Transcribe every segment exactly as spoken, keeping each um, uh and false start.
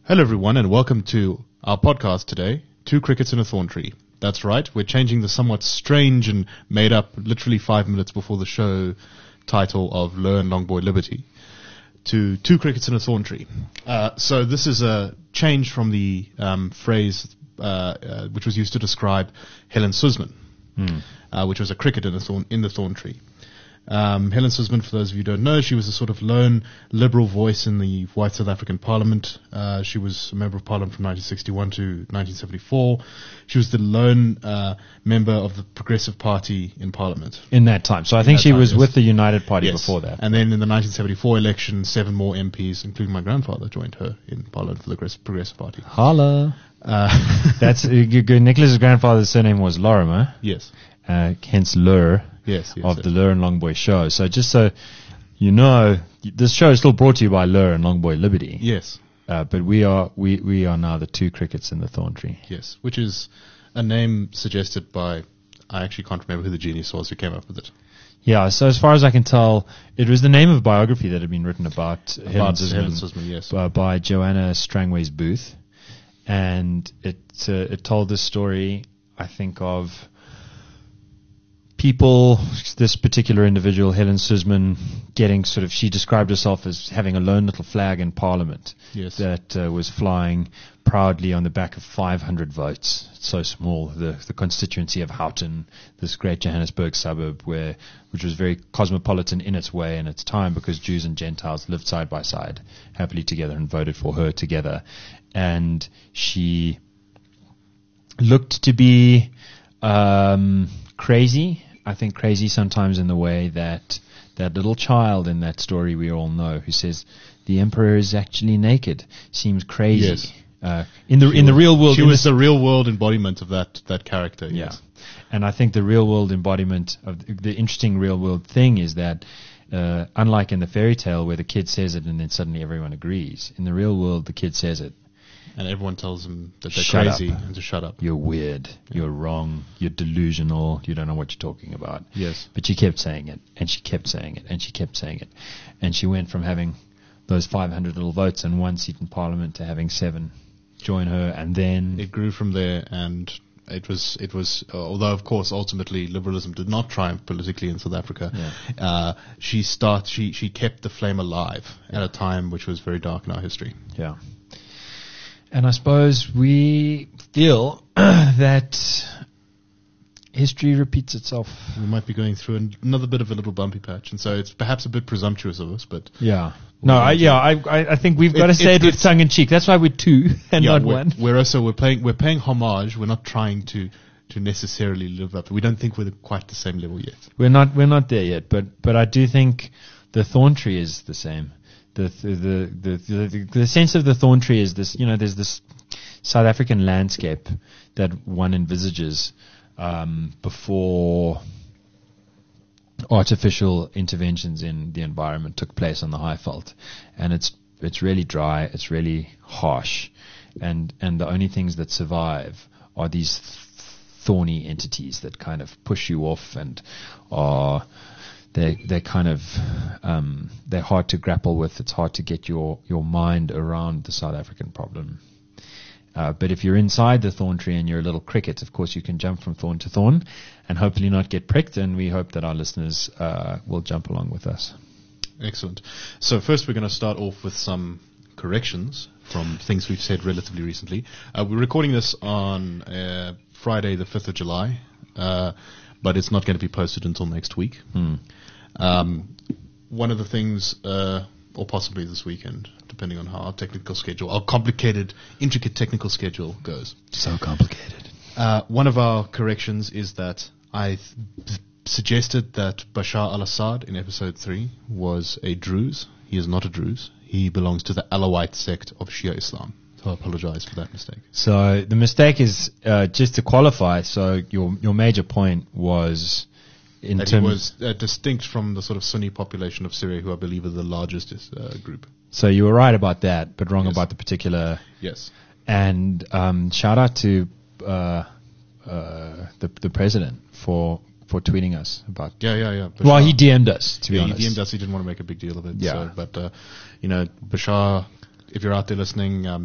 Hello everyone and welcome to our podcast today, Two Crickets in a Thorn Tree. That's right, we're changing the somewhat strange and made up literally five minutes before the show title of Learn Longboy Liberty to Two Crickets in a Thorn Tree. Uh, so this is a change from the um, phrase uh, uh, which was used to describe Helen Suzman, Hmm. uh, which was a cricket in, a thorn, in the thorn tree. Um, Helen Suzman, for those of you who don't know, she was a sort of lone liberal voice in the white South African Parliament. Uh, she was a member of Parliament from nineteen sixty-one to nineteen seventy-four. She was the lone uh, member of the Progressive Party in Parliament. In that time. So I think that she time, was yes. with the United Party Yes. before that. And then in the nineteen seventy-four election, seven more M Ps, including my grandfather, joined her in Parliament for the Progress- Progressive Party. Holla. Uh, That's, uh, g- g- Nicholas's grandfather's surname was Lorimer, yes, uh, hence Lur yes, yes. of yes. the Lur and Longboy show. So just so you know, this show is still brought to you by Lur and Longboy Liberty. Yes, Uh, but we are, we, we are now the two crickets in the thorn tree. yes, which is a name suggested by, I actually can't remember who the genius was who came up with it. Yeah, so as far as I can tell, it was the name of a biography that had been written about, Helen About Suzman, Helen Suzman, yes. uh, by Joanna Strangways Booth. And it, uh, it told the story, I think, of people, this particular individual, Helen Suzman, getting sort of, she described herself as having a lone little flag in Parliament Yes. that uh, was flying proudly on the back of five hundred votes. It's so small, the, the constituency of Houghton, this great Johannesburg suburb, where which was very cosmopolitan in its way and its time, because Jews and Gentiles lived side by side happily together and voted for her together. And she looked to be um, crazy. I think crazy sometimes in the way that that little child in that story we all know who says the emperor is actually naked seems crazy. Yes. Uh, in the She in the was- real world, she in was the- the real world embodiment of that that character. yeah. Yes. And I think the real world embodiment of the, the interesting real world thing is that, uh, unlike in the fairy tale where the kid says it and then suddenly everyone agrees, in the real world the kid says it. And everyone tells them that they're Shut crazy up. and to shut up. You're weird. You're wrong. You're delusional. You don't know what you're talking about. Yes. But she kept saying it, and she kept saying it, and she kept saying it. And she went from having those five hundred little votes and one seat in Parliament to having seven join her, and then... It grew from there, and it was it was uh, although of course ultimately liberalism did not triumph politically in South Africa. Yeah. Uh, she start she she kept the flame alive at a time which was very dark in our history. Yeah. And I suppose we feel that history repeats itself. We might be going through an, another bit of a little bumpy patch, and so it's perhaps a bit presumptuous of us, but Yeah. No, I, yeah, I, I I think we've got to It- say it- it with it's- tongue in cheek. That's why we're two and yeah, not we're, one. we're also we're paying we're paying homage. We're not trying to to necessarily live up. We don't think we're quite the same level yet. We're not we're not there yet, but but I do think the thorn tree is the same. The the the the, the, the sense of the thorn tree is this. You know, there's this South African landscape that one envisages um, before artificial interventions in the environment took place on the Highveld, and it's it's really dry, it's really harsh, and and the only things that survive are these thorny entities that kind of push you off and are they they're kind of um, they're hard to grapple with. It's hard to get your your mind around the South African problem. Uh, but if you're inside the thorn tree and you're a little cricket, of course you can jump from thorn to thorn and hopefully not get pricked, and we hope that our listeners uh, will jump along with us. Excellent. So first we're going to start off with some corrections from things we've said relatively recently. Uh, we're recording this on uh, Friday the fifth of July, uh, but it's not going to be posted until next week. Hmm. Um, one of the things, uh, or possibly this weekend, depending on how our technical schedule, our complicated, intricate technical schedule goes. So complicated. Uh, one of our corrections is that I th- suggested that Bashar al-Assad in episode three was a Druze. He is not a Druze. He belongs to the Alawite sect of Shia Islam. So I apologize for that mistake. So the mistake is, uh, just to qualify, so your your major point was in That he terms... was uh, distinct from the sort of Sunni population of Syria, who I believe are the largest uh, group. So you were right about that, but wrong Yes. about the particular... Yes. And um, shout out to uh, uh, the the president for for tweeting us about... Yeah, yeah, yeah. Bashar, Well, he D M'd us, to be yeah, honest. he D M'd us. He didn't want to make a big deal of it. Yeah. So, but, uh, you know, Bashar, if you're out there listening, um,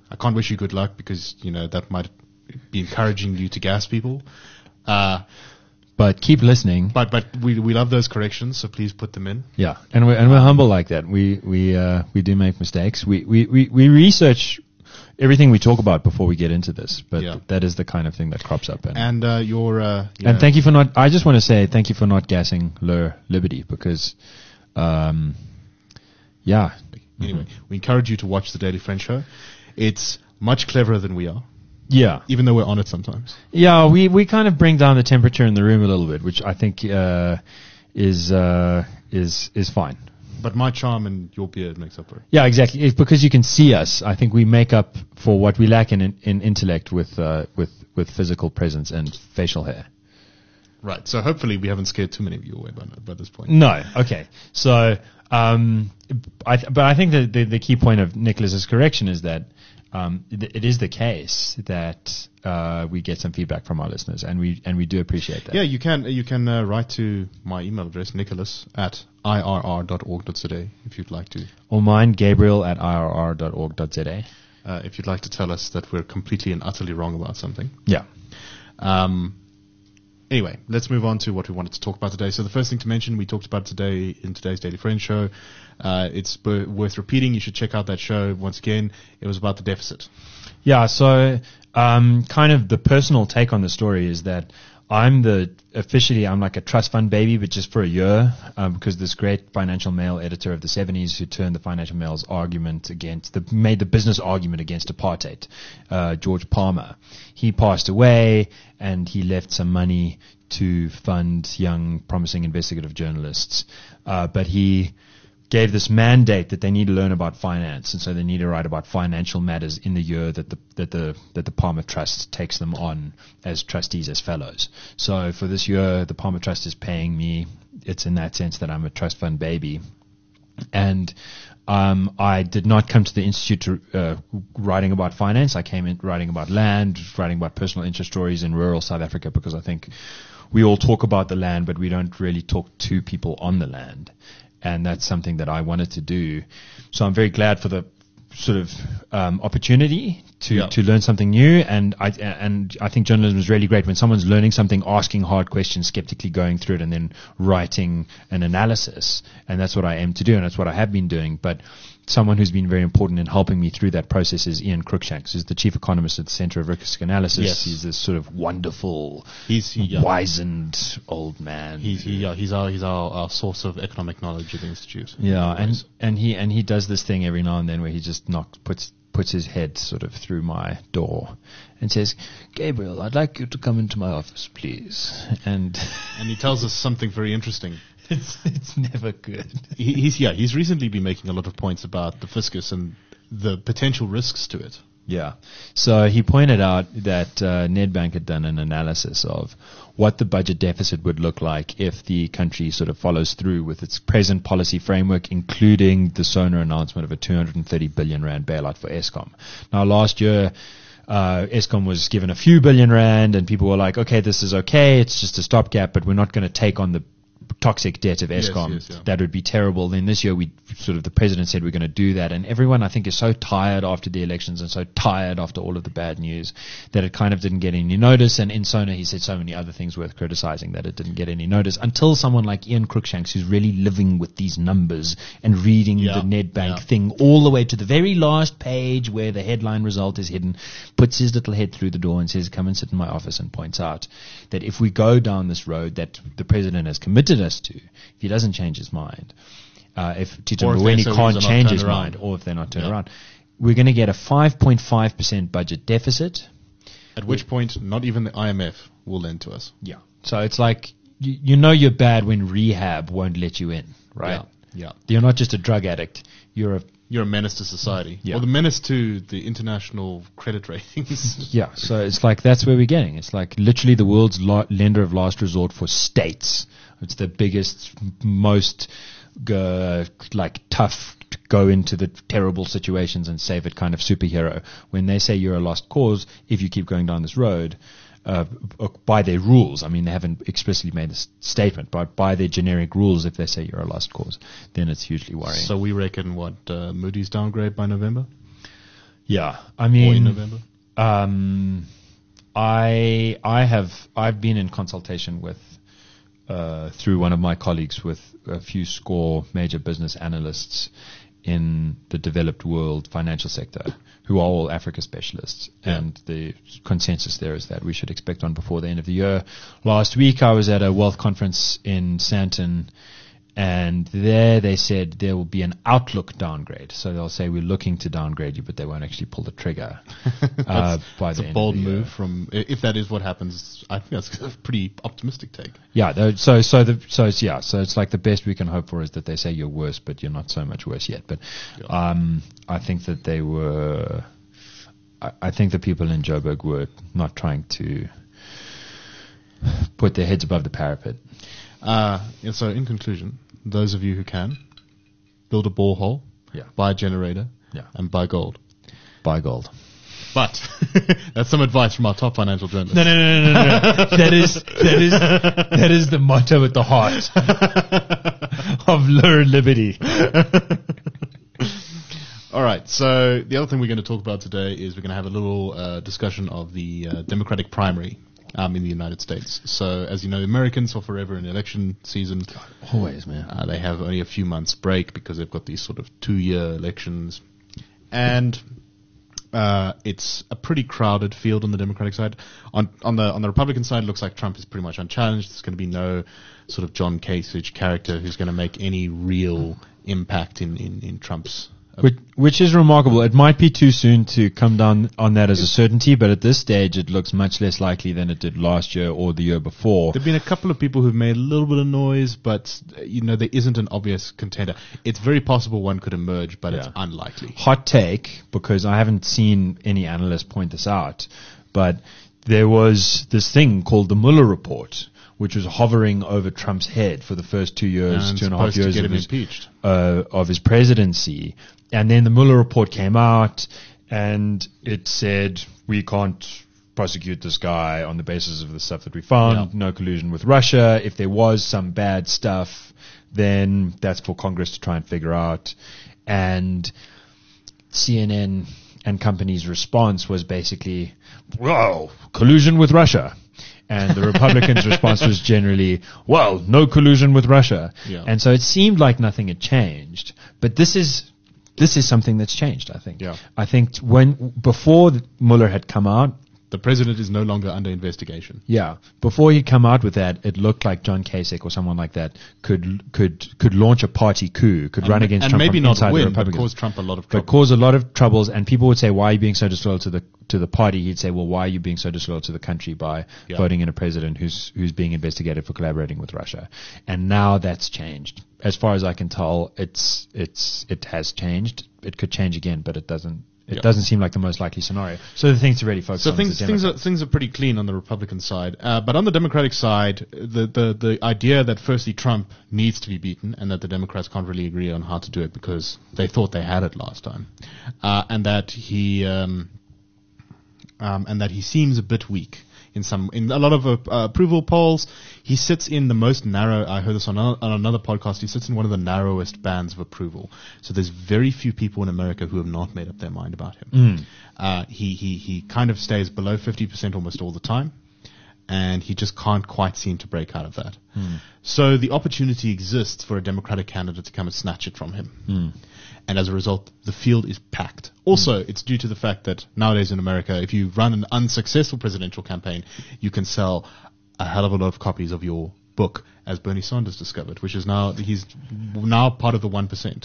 I can't wish you good luck because, you know, that might be encouraging you to gas people. Uh, But keep listening. but, but we, we love those corrections, so please put them in. Yeah, and we're and we're humble like that. We we uh, we do make mistakes. We, we we we research everything we talk about before we get into this. But Yeah. that is the kind of thing that crops up. And And, uh, your, uh, you and know, thank you for not. I just want to say thank you for not gassing Lur Liberty because, um, yeah. anyway, we encourage you to watch the Daily Friend Show. It's much cleverer than we are, Yeah. even though we're on it sometimes. Yeah, we, we kind of bring down the temperature in the room a little bit, which I think uh, is uh, is is fine. But my charm and your beard makes up for it. Yeah, exactly. It's because you can see us. I think we make up for what we lack in in intellect with uh, with with physical presence and facial hair. Right. So hopefully we haven't scared too many of you away by, by this point. No. Okay. So, um, I th- but I think that the, the key point of Nicholas's correction is that um, th- it is the case that uh, we get some feedback from our listeners, and we and we do appreciate that. Yeah, you can you can uh, write to my email address, nicholas at I R R dot org dot Z A, if you'd like to. Or mine, Gabriel at I R R dot org dot Z A. Uh, if you'd like to tell us that we're completely and utterly wrong about something. Yeah. Um, anyway, let's move on to what we wanted to talk about today. So the first thing to mention, we talked about today in today's Daily Friend Show. Uh, it's b- worth repeating. You should check out that show. Once again, it was about the deficit. Yeah, so um, kind of the personal take on the story is that I'm the officially I'm like a trust fund baby, but just for a year, um, because this great Financial Mail editor of the seventies who turned the Financial Mail's argument against the made the business argument against apartheid, uh, George Palmer, he passed away and he left some money to fund young, promising investigative journalists, uh, but he gave this mandate that they need to learn about finance, and so they need to write about financial matters in the year that the that the that the Palmer Trust takes them on as trustees, as fellows. So for this year, the Palmer Trust is paying me. It's in that sense that I'm a trust fund baby, and um, I did not come to the institute to, uh, writing about finance. I came in writing about land, writing about personal interest stories in rural South Africa, because I think we all talk about the land, but we don't really talk to people on the land. And that's something that I wanted to do. So I'm very glad for the sort of um, opportunity to, Yeah. to learn something new. And I and I think journalism is really great when someone's learning something, asking hard questions, skeptically going through it, and then writing an analysis. And that's what I aim to do, and that's what I have been doing. But someone who's been very important in helping me through that process is Ian Cruikshanks, who's the chief economist at the Center of Risk Analysis. Yes. He's this sort of wonderful, He's he, yeah, wizened old man. he's he, yeah, he's our he's our, our source of economic knowledge at the institute. Yeah, and, Anyways. and he and he does this thing every now and then where he just knocks puts puts his head sort of through my door and says, "Gabriel, I'd like you to come into my office, please." And and he tells us something very interesting. it's it's never good. He, he's yeah, he's recently been making a lot of points about the fiscus and the potential risks to it. Yeah. So he pointed out that uh, Nedbank had done an analysis of what the budget deficit would look like if the country sort of follows through with its present policy framework, including the Sona announcement of a two hundred thirty billion rand bailout for Eskom. Now, last year, uh, Eskom was given a few billion rand, and people were like, okay, this is okay, it's just a stopgap, but we're not going to take on the toxic debt of Yes, Eskom. yes, yeah. That would be terrible. Then this year, we sort of the president said we're going to do that, and everyone I think is so tired after the elections and so tired after all of the bad news that it kind of didn't get any notice. And in Sona, he said so many other things worth criticizing that it didn't get any notice until someone like Ian Cruikshanks, who's really living with these numbers and reading Yeah, the Nedbank yeah. thing all the way to the very last page where the headline result is hidden, puts his little head through the door and says, "Come and sit in my office," and points out that if we go down this road that the president has committed us to, if he doesn't change his mind, uh, if Tito Or if Mboweni they so can't not change turn his around. mind, or if they're not turned Yeah. around, we're going to get a five point five percent budget deficit. At which point, not even the I M F will lend to us. Yeah. So it's like, you, you know you're bad when rehab won't let you in, right? Yeah. yeah. You're not just a drug addict. You're a You're a menace to society. Yeah. Or the menace to the international credit ratings. Yeah, so it's like that's where we're getting. It's like literally the world's la- lender of last resort for states. It's the biggest, most uh, like tough to go into the terrible situations and save it kind of superhero. When they say you're a lost cause, if you keep going down this road, uh, by their rules, I mean they haven't explicitly made this statement, but by their generic rules, if they say you're a lost cause, then it's hugely worrying. So we reckon what uh, Moody's downgrade by November. Yeah, I or in mean, November? um, I I have I've been in consultation with uh, through one of my colleagues with a few score major business analysts in the developed world financial sector, who are all Africa specialists. Yeah. And the consensus there is that we should expect one before the end of the year. Last week I was at a wealth conference in Sandton, and there they said there will be an outlook downgrade. So they'll say we're looking to downgrade you, but they won't actually pull the trigger uh, by It's the a end bold of the year. move from, i- if that is what happens, I think that's a pretty optimistic take. Yeah, though- so so the so it's yeah, so it's like the best we can hope for is that they say you're worse, but you're not so much worse yet. But um, I think that they were, I, I think the people in Joburg were not trying to put their heads above the parapet. Uh, yeah, so in conclusion, those of you who can, build a borehole, Yeah. buy a generator, Yeah. and buy gold. Buy gold. But that's some advice from our top financial journalist. No, no, no, no, no, no. That is that is that is the motto at the heart of Learn Liberty. All right. So the other thing we're going to talk about today is we're going to have a little uh, discussion of the uh, Democratic primary um, in the United States. So as you know, Americans are forever in election season. Always, man. Uh, they have only a few months break because they've got these sort of two-year elections, and uh, it's a pretty crowded field on the Democratic side. On on the on the Republican side, it looks like Trump is pretty much unchallenged. There's going to be no sort of John Kasich character who's going to make any real impact in in, in Trump's. Uh, Which, which is remarkable. It might be too soon to come down on that as a certainty, but at this stage it looks much less likely than it did last year or the year before. There've been a couple of people who've made a little bit of noise, but uh, you know there isn't an obvious contender. It's very possible one could emerge, but it's Yeah. unlikely. Hot take, because I haven't seen any analyst point this out, but there was this thing called the Mueller report, which was hovering over Trump's head for the first two years, And two and a half supposed to years get of him his, impeached. uh, of his presidency. And then the Mueller report came out, and it said, we can't prosecute this guy on the basis of the stuff that we found, Yeah. no collusion with Russia. If there was some bad stuff, then that's for Congress to try and figure out. And C N N and company's response was basically, whoa, collusion with Russia. And the Republicans' response was generally, well, no collusion with Russia. Yeah. And so it seemed like nothing had changed. But this is this is something that's changed, I think. Yeah. I think when before Mueller had come out, The president is no longer under investigation. yeah, before he'd come out with that, it looked like John Kasich or someone like that could could could launch a party coup, could run and, against and Trump maybe from not inside the win, but Republicans. cause Trump a lot of but trouble. cause a lot of troubles, and people would say, why are you being so disloyal to the to the party? He'd say, well, why are you being so disloyal to the country by Yeah. voting in a president who's who's being investigated for collaborating with Russia? And now that's changed. As far as I can tell, it's it's it has changed. It could change again, but it doesn't. It Yeah. doesn't seem like the most likely scenario. So the thing to really focus So on things is the things are Democrats. things are pretty clean on the Republican side, uh, but on the Democratic side, the, the the idea that firstly Trump needs to be beaten and that the Democrats can't really agree on how to do it because they thought they had it last time, uh, and that he um, um, and that he seems a bit weak in some in a lot of uh, approval polls. He sits in the most narrow. I heard this on, a, on another podcast. He sits in one of the narrowest bands of approval. So there's very few people in America who have not made up their mind about him. Uh, he he he kind of stays below fifty percent almost all the time, and he just can't quite seem to break out of that. So the opportunity exists for a Democratic candidate to come and snatch it from him. And as a result, the field is packed. Also, it's due to the fact that nowadays in America, if you run an unsuccessful presidential campaign, you can sell a hell of a lot of copies of your book, as Bernie Sanders discovered, which is now, he's now part of the one percent.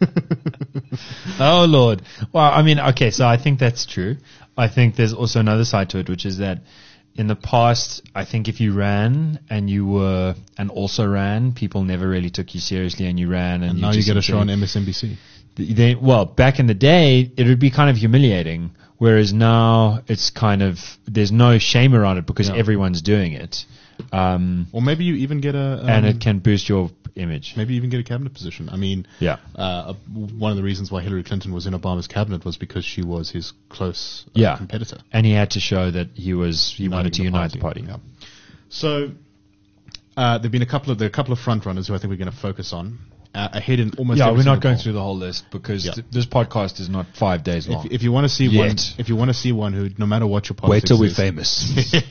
Oh Lord. Well, I mean, okay, so I think that's true. I think there's also another side to it, which is that in the past, I think if you ran and you were, and also ran, people never really took you seriously, and you ran and, And now you just get a show on simply- M S N B C. They, well, back in the day, it would be kind of humiliating, whereas now it's kind of, there's no shame around it because Yeah. everyone's doing it. Um, Or maybe you even get a... Um, and it can boost your image. maybe even get a cabinet position. I mean, Yeah. uh, one of the reasons why Hillary Clinton was in Obama's cabinet was because she was his close uh, Yeah. competitor. And he had to show that he was, he wanted to Uniting unite the party. Yeah. So uh, there've been a couple of there are a couple of front runners who I think we're going to focus on. uh, ahead in almost. Yeah, every we're not single going poll. through the whole list because Yeah. th- this podcast is not five days long. If, if you want to see Yet. one, if you want to see one who, no matter what your Wait politics till we're is, famous.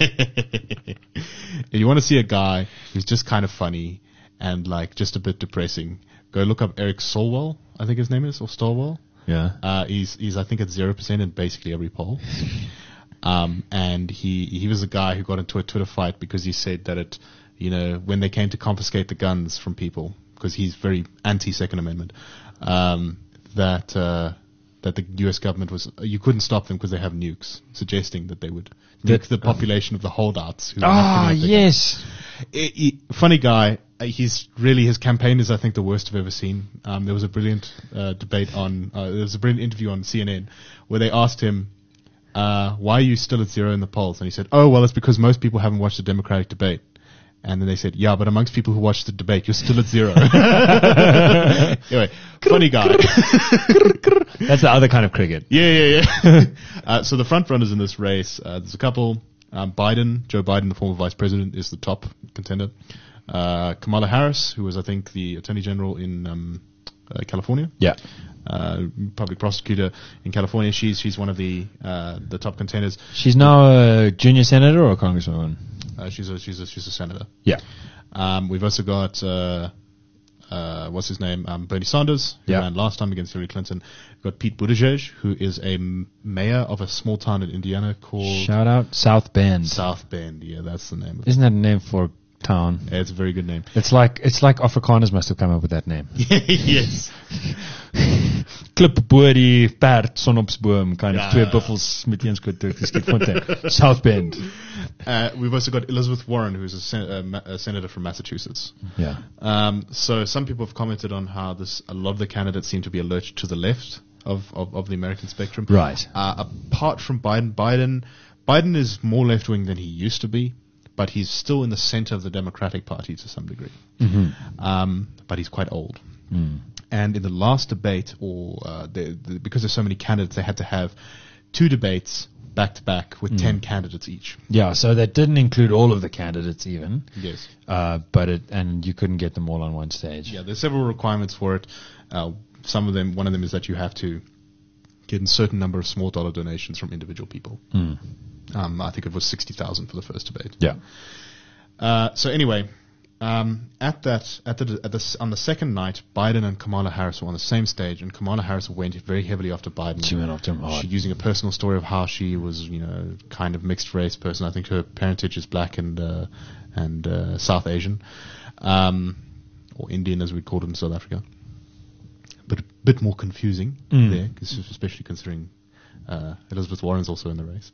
if you want to see a guy who's just kind of funny and like just a bit depressing, go look up Eric Solwell, I think his name is, or Stolwell. Yeah. Uh, he's he's I think at zero percent in basically every poll. Um, and he he was a guy who got into a Twitter fight because he said that it, you know, when they came to confiscate the guns from people, because he's very anti Second Amendment, um, that uh, that the U S government was you couldn't stop them because they have nukes, suggesting that they would nuke That- the population of the holdouts. Who Ah, are yes. he, he, funny guy. Uh, He's really his campaign is I think the worst I've ever seen. Um, there was a brilliant uh, debate on uh, there was a brilliant interview on C N N where they asked him, uh, "Why are you still at zero in the polls?" And he said, "Oh well, it's because most people haven't watched the Democratic debate." And then they said, "Yeah, but amongst people who watched the debate, you're still at zero." Anyway, funny guy. That's the other kind of cricket. Yeah, yeah, yeah. uh, so the front runners in this race, uh, there's a couple. Um, Biden, Joe Biden, the former vice president, is the top contender. Uh, Kamala Harris, who was, I think, the attorney general in um, uh, California, Yeah. uh, public prosecutor in California. She's she's one of the uh, the top contenders. She's now a junior senator or a congresswoman? Uh, she's a she's a she's a senator. Yeah. Um, we've also got uh, uh, what's his name? Um, Bernie Sanders, who Yeah. ran last time against Hillary Clinton. We've got Pete Buttigieg, who is a m- mayor of a small town in Indiana called Shout out South Bend. South Bend. Yeah, that's the name of it. Isn't that a name for a town? Yeah, it's a very good name. It's like it's like Afrikaners must have come up with that name. Yes. Klip bo die perd sonopsboom kind Ja. of twee buffels met een skoot geskiet fontein. South Bend. Uh, we've also got Elizabeth Warren, who's a, sen- uh, ma- a senator from Massachusetts. Yeah. Um, so some people have commented on how this a lot of the candidates seem to be allergic to the left of, of, of the American spectrum. Right. Uh, apart from Biden, Biden, Biden is more left wing than he used to be, but he's still in the center of the Democratic Party to some degree. Mm-hmm. Um, but he's quite old. Mm. And in the last debate, or uh, the, the, because there's so many candidates, they had to have two debates back to back with ten candidates each. Yeah, so that didn't include all of the candidates even. Yes. Uh, but it and you couldn't get them all on one stage. Yeah, there's several requirements for it. Uh, some of them, one of them is that you have to get a certain number of small dollar donations from individual people. Mm. Um, I think it was sixty thousand for the first debate. Yeah. Uh, so anyway, um, at that, at the, at the, s- on the second night, Biden and Kamala Harris were on the same stage, and Kamala Harris went very heavily after Biden. She went after him hard. She using a personal story of how she was, you know, kind of mixed race person. I think her parentage is black and uh, and uh, South Asian, um, or Indian as we called it in South Africa. But a bit more confusing Mm. there, 'cause especially considering uh, Elizabeth Warren's also in the race.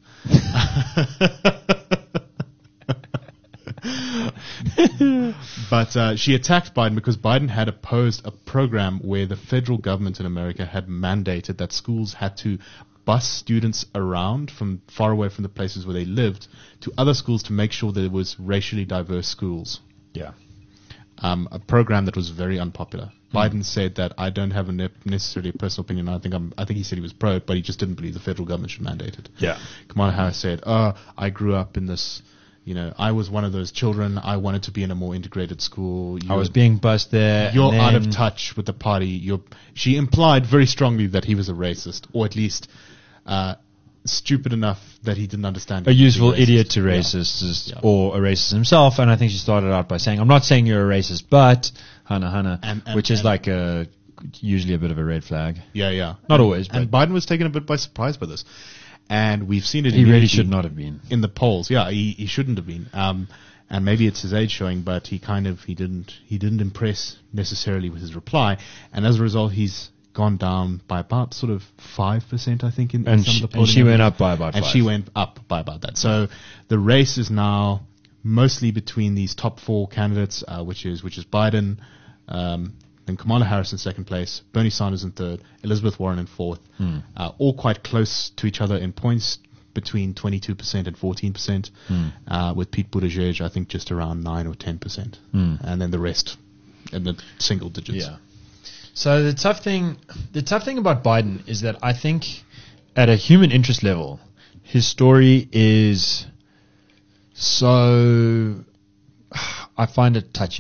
But uh, she attacked Biden because Biden had opposed a program where the federal government in America had mandated that schools had to bus students around from far away from the places where they lived to other schools to make sure that it was racially diverse schools. Yeah. Um, a program that was very unpopular. Biden said that I don't have a ne- necessarily a personal opinion. I think I'm, I think he said he was pro it, but he just didn't believe the federal government should mandate it. Yeah. Kamala Harris said, "Oh, I grew up in this, you know, I was one of those children. I wanted to be in a more integrated school. I You're- was being bussed there. You're and out of then touch with the party. You're." She implied very strongly that he was a racist, or at least uh, stupid enough that he didn't understand. A he was useful racist. idiot to Yeah. racists, is- Yeah. or a racist himself. And I think she started out by saying, "I'm not saying you're a racist, but hana hana," And- and- which is and- like a usually a bit of a red flag. Yeah, yeah. Not And- always, And Biden was taken a bit by surprise by this, and we've seen it. He really immediately should not have been. in the polls. Yeah, he, he shouldn't have been. Um, and maybe it's his age showing, but he kind of he didn't he didn't impress necessarily with his reply, and as a result, he's gone down by about sort of five percent, I think, in, in And some she, of the and polling. she went up by about and five. she went up by about that. So the race is now mostly between these top four candidates, uh, which is which is Biden, um, then Kamala Harris in second place, Bernie Sanders in third, Elizabeth Warren in fourth, Hmm. uh, all quite close to each other in points, between twenty-two percent and fourteen percent, Hmm. uh, with Pete Buttigieg, I think, just around nine or ten percent, Hmm. and then the rest in the single digits. Yeah. So the tough thing, the tough thing about Biden is that I think, at a human interest level, his story is so. I find it touching.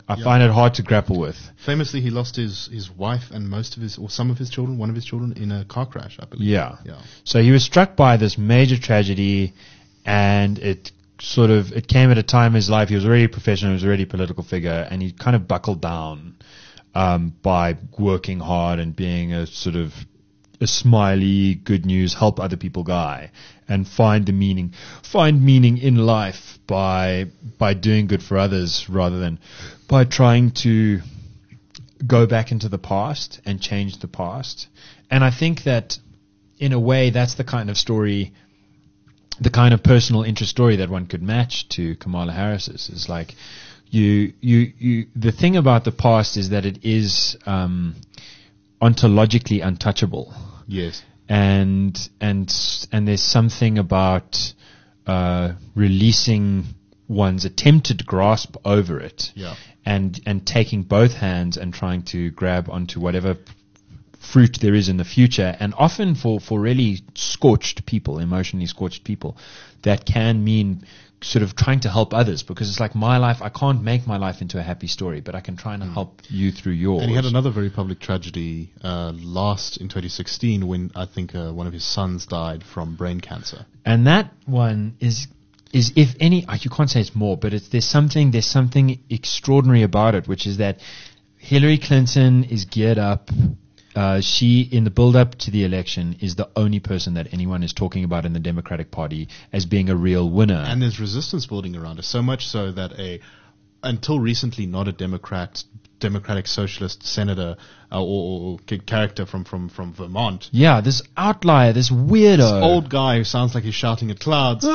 I Yeah. find it hard to grapple with. Famously, he lost his, his wife and most of his, or some of his children, one of his children, in a car crash, I believe. Yeah. Yeah. So he was struck by this major tragedy, and it sort of it came at a time in his life. He was already a professional, he was already a political figure, and he kind of buckled down um, by working hard and being a sort of a smiley, good news, help other people guy, and find the meaning, find meaning in life by by doing good for others rather than by trying to go back into the past and change the past. And I think that in a way that's the kind of story, the kind of personal interest story that one could match to Kamala Harris's. Is like you you you the thing about the past is that it is um ontologically untouchable. Yes. And and and there's something about uh, releasing one's attempted grasp over it, Yeah. and and taking both hands and trying to grab onto whatever fruit there is in the future. And often for for really scorched people, emotionally scorched people, that can mean sort of trying to help others, because it's like my life, I can't make my life into a happy story, but I can try and help you through yours. And he had another very public tragedy uh, last in twenty sixteen when I think uh, one of his sons died from brain cancer. And that one is, is if any, uh, you can't say it's more, but it's, there's something, there's something extraordinary about it, which is that Hillary Clinton is geared up. Uh, she, in the build-up to the election, is the only person that anyone is talking about in the Democratic Party as being a real winner. And there's resistance building around her, so much so that a, until recently not a Democrat, Democratic Socialist senator uh, or, or character from, from, from Vermont, Yeah, this outlier, this weirdo. this old guy who sounds like he's shouting at clouds,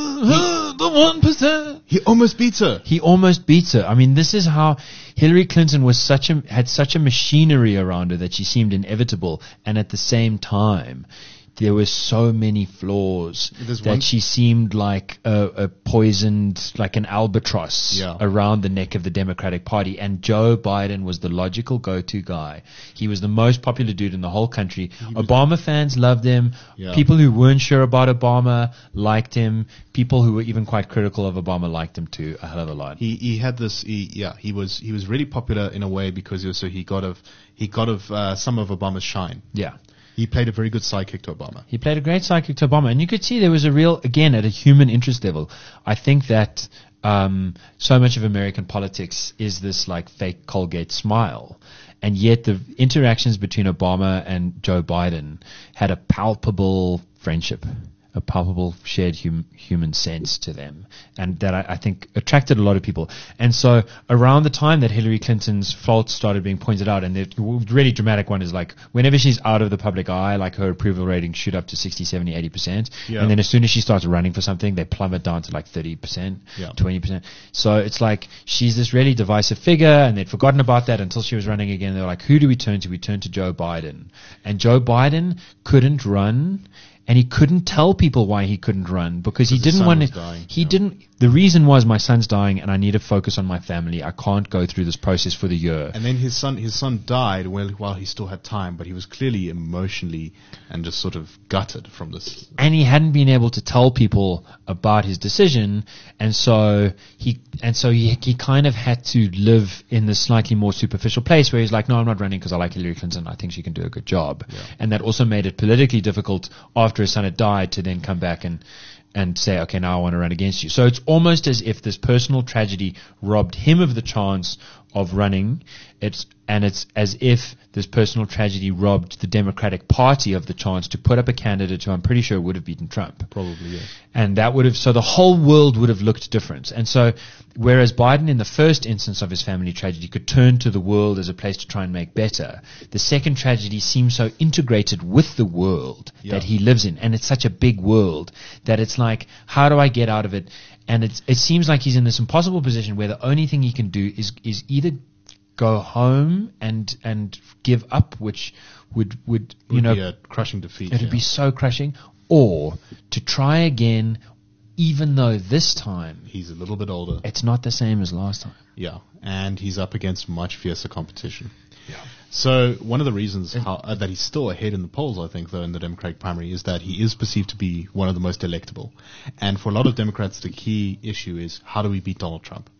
the one percent. he almost beats her. He almost beats her. I mean, this is how Hillary Clinton was such a, had such a machinery around her that she seemed inevitable, and at the same time, there were so many flaws There's that one- she seemed like a, a poisoned, like an albatross Yeah. around the neck of the Democratic Party. And Joe Biden was the logical go-to guy. He was the most popular dude in the whole country. Obama fans loved him. Yeah. People who weren't sure about Obama liked him. People who were even quite critical of Obama liked him too a hell of a lot. He he had this. He, yeah, he was he was really popular in a way because he was, so he got of he got of uh, some of Obama's shine. Yeah. He played a very good sidekick to Obama. He played a great sidekick to Obama, and you could see there was a real, again, at a human interest level. I think that um, so much of American politics is this like fake Colgate smile, and yet the interactions between Obama and Joe Biden had a palpable friendship, a palpable shared hum, human sense to them, and that I, I think attracted a lot of people. And so around the time that Hillary Clinton's faults started being pointed out, and the really dramatic one is like whenever she's out of the public eye, like her approval ratings shoot up to sixty, seventy, eighty percent. Yeah. And then as soon as she starts running for something, they plummet down to like thirty percent, Yeah. twenty percent. So it's like she's this really divisive figure, and they'd forgotten about that until she was running again. They were like, who do we turn to? We turn to Joe Biden. And Joe Biden couldn't run. And he couldn't tell people why he couldn't run because he Because his didn't son want was to. dying, He yeah. didn't. The reason was my son's dying, and I need to focus on my family. I can't go through this process for the year. And then his son, his son died while, while he still had time, but he was clearly emotionally and just sort of gutted from this. And he hadn't been able to tell people about his decision, and so he and so he he kind of had to live in this slightly more superficial place where he's like, no, I'm not running because I like Hillary Clinton. I think she can do a good job. Yeah. And that also made it politically difficult after his son had died to then come back and and say, okay, now I want to run against you. So it's almost as if this personal tragedy robbed him of the chance of running. It's and it's as if this personal tragedy robbed the Democratic Party of the chance to put up a candidate who I'm pretty sure would have beaten Trump. Probably, yes. And that would have, so the whole world would have looked different. And so, whereas Biden in the first instance of his family tragedy could turn to the world as a place to try and make better, the second tragedy seems so integrated with the world Yeah. that he lives in. And it's such a big world that it's like, how do I get out of it? And it's, it seems like he's in this impossible position where the only thing he can do is, is either go home and, and give up, which would, would, you Would know, be a crushing defeat. it'd yeah. be so crushing, or to try again, even though this time He's a little bit older. it's not the same as last time. Yeah, and he's up against much fiercer competition. Yeah. So one of the reasons how, uh, that he's still ahead in the polls, I think, though, in the Democratic primary, is that he is perceived to be one of the most electable. And for a lot of Democrats, the key issue is how do we beat Donald Trump?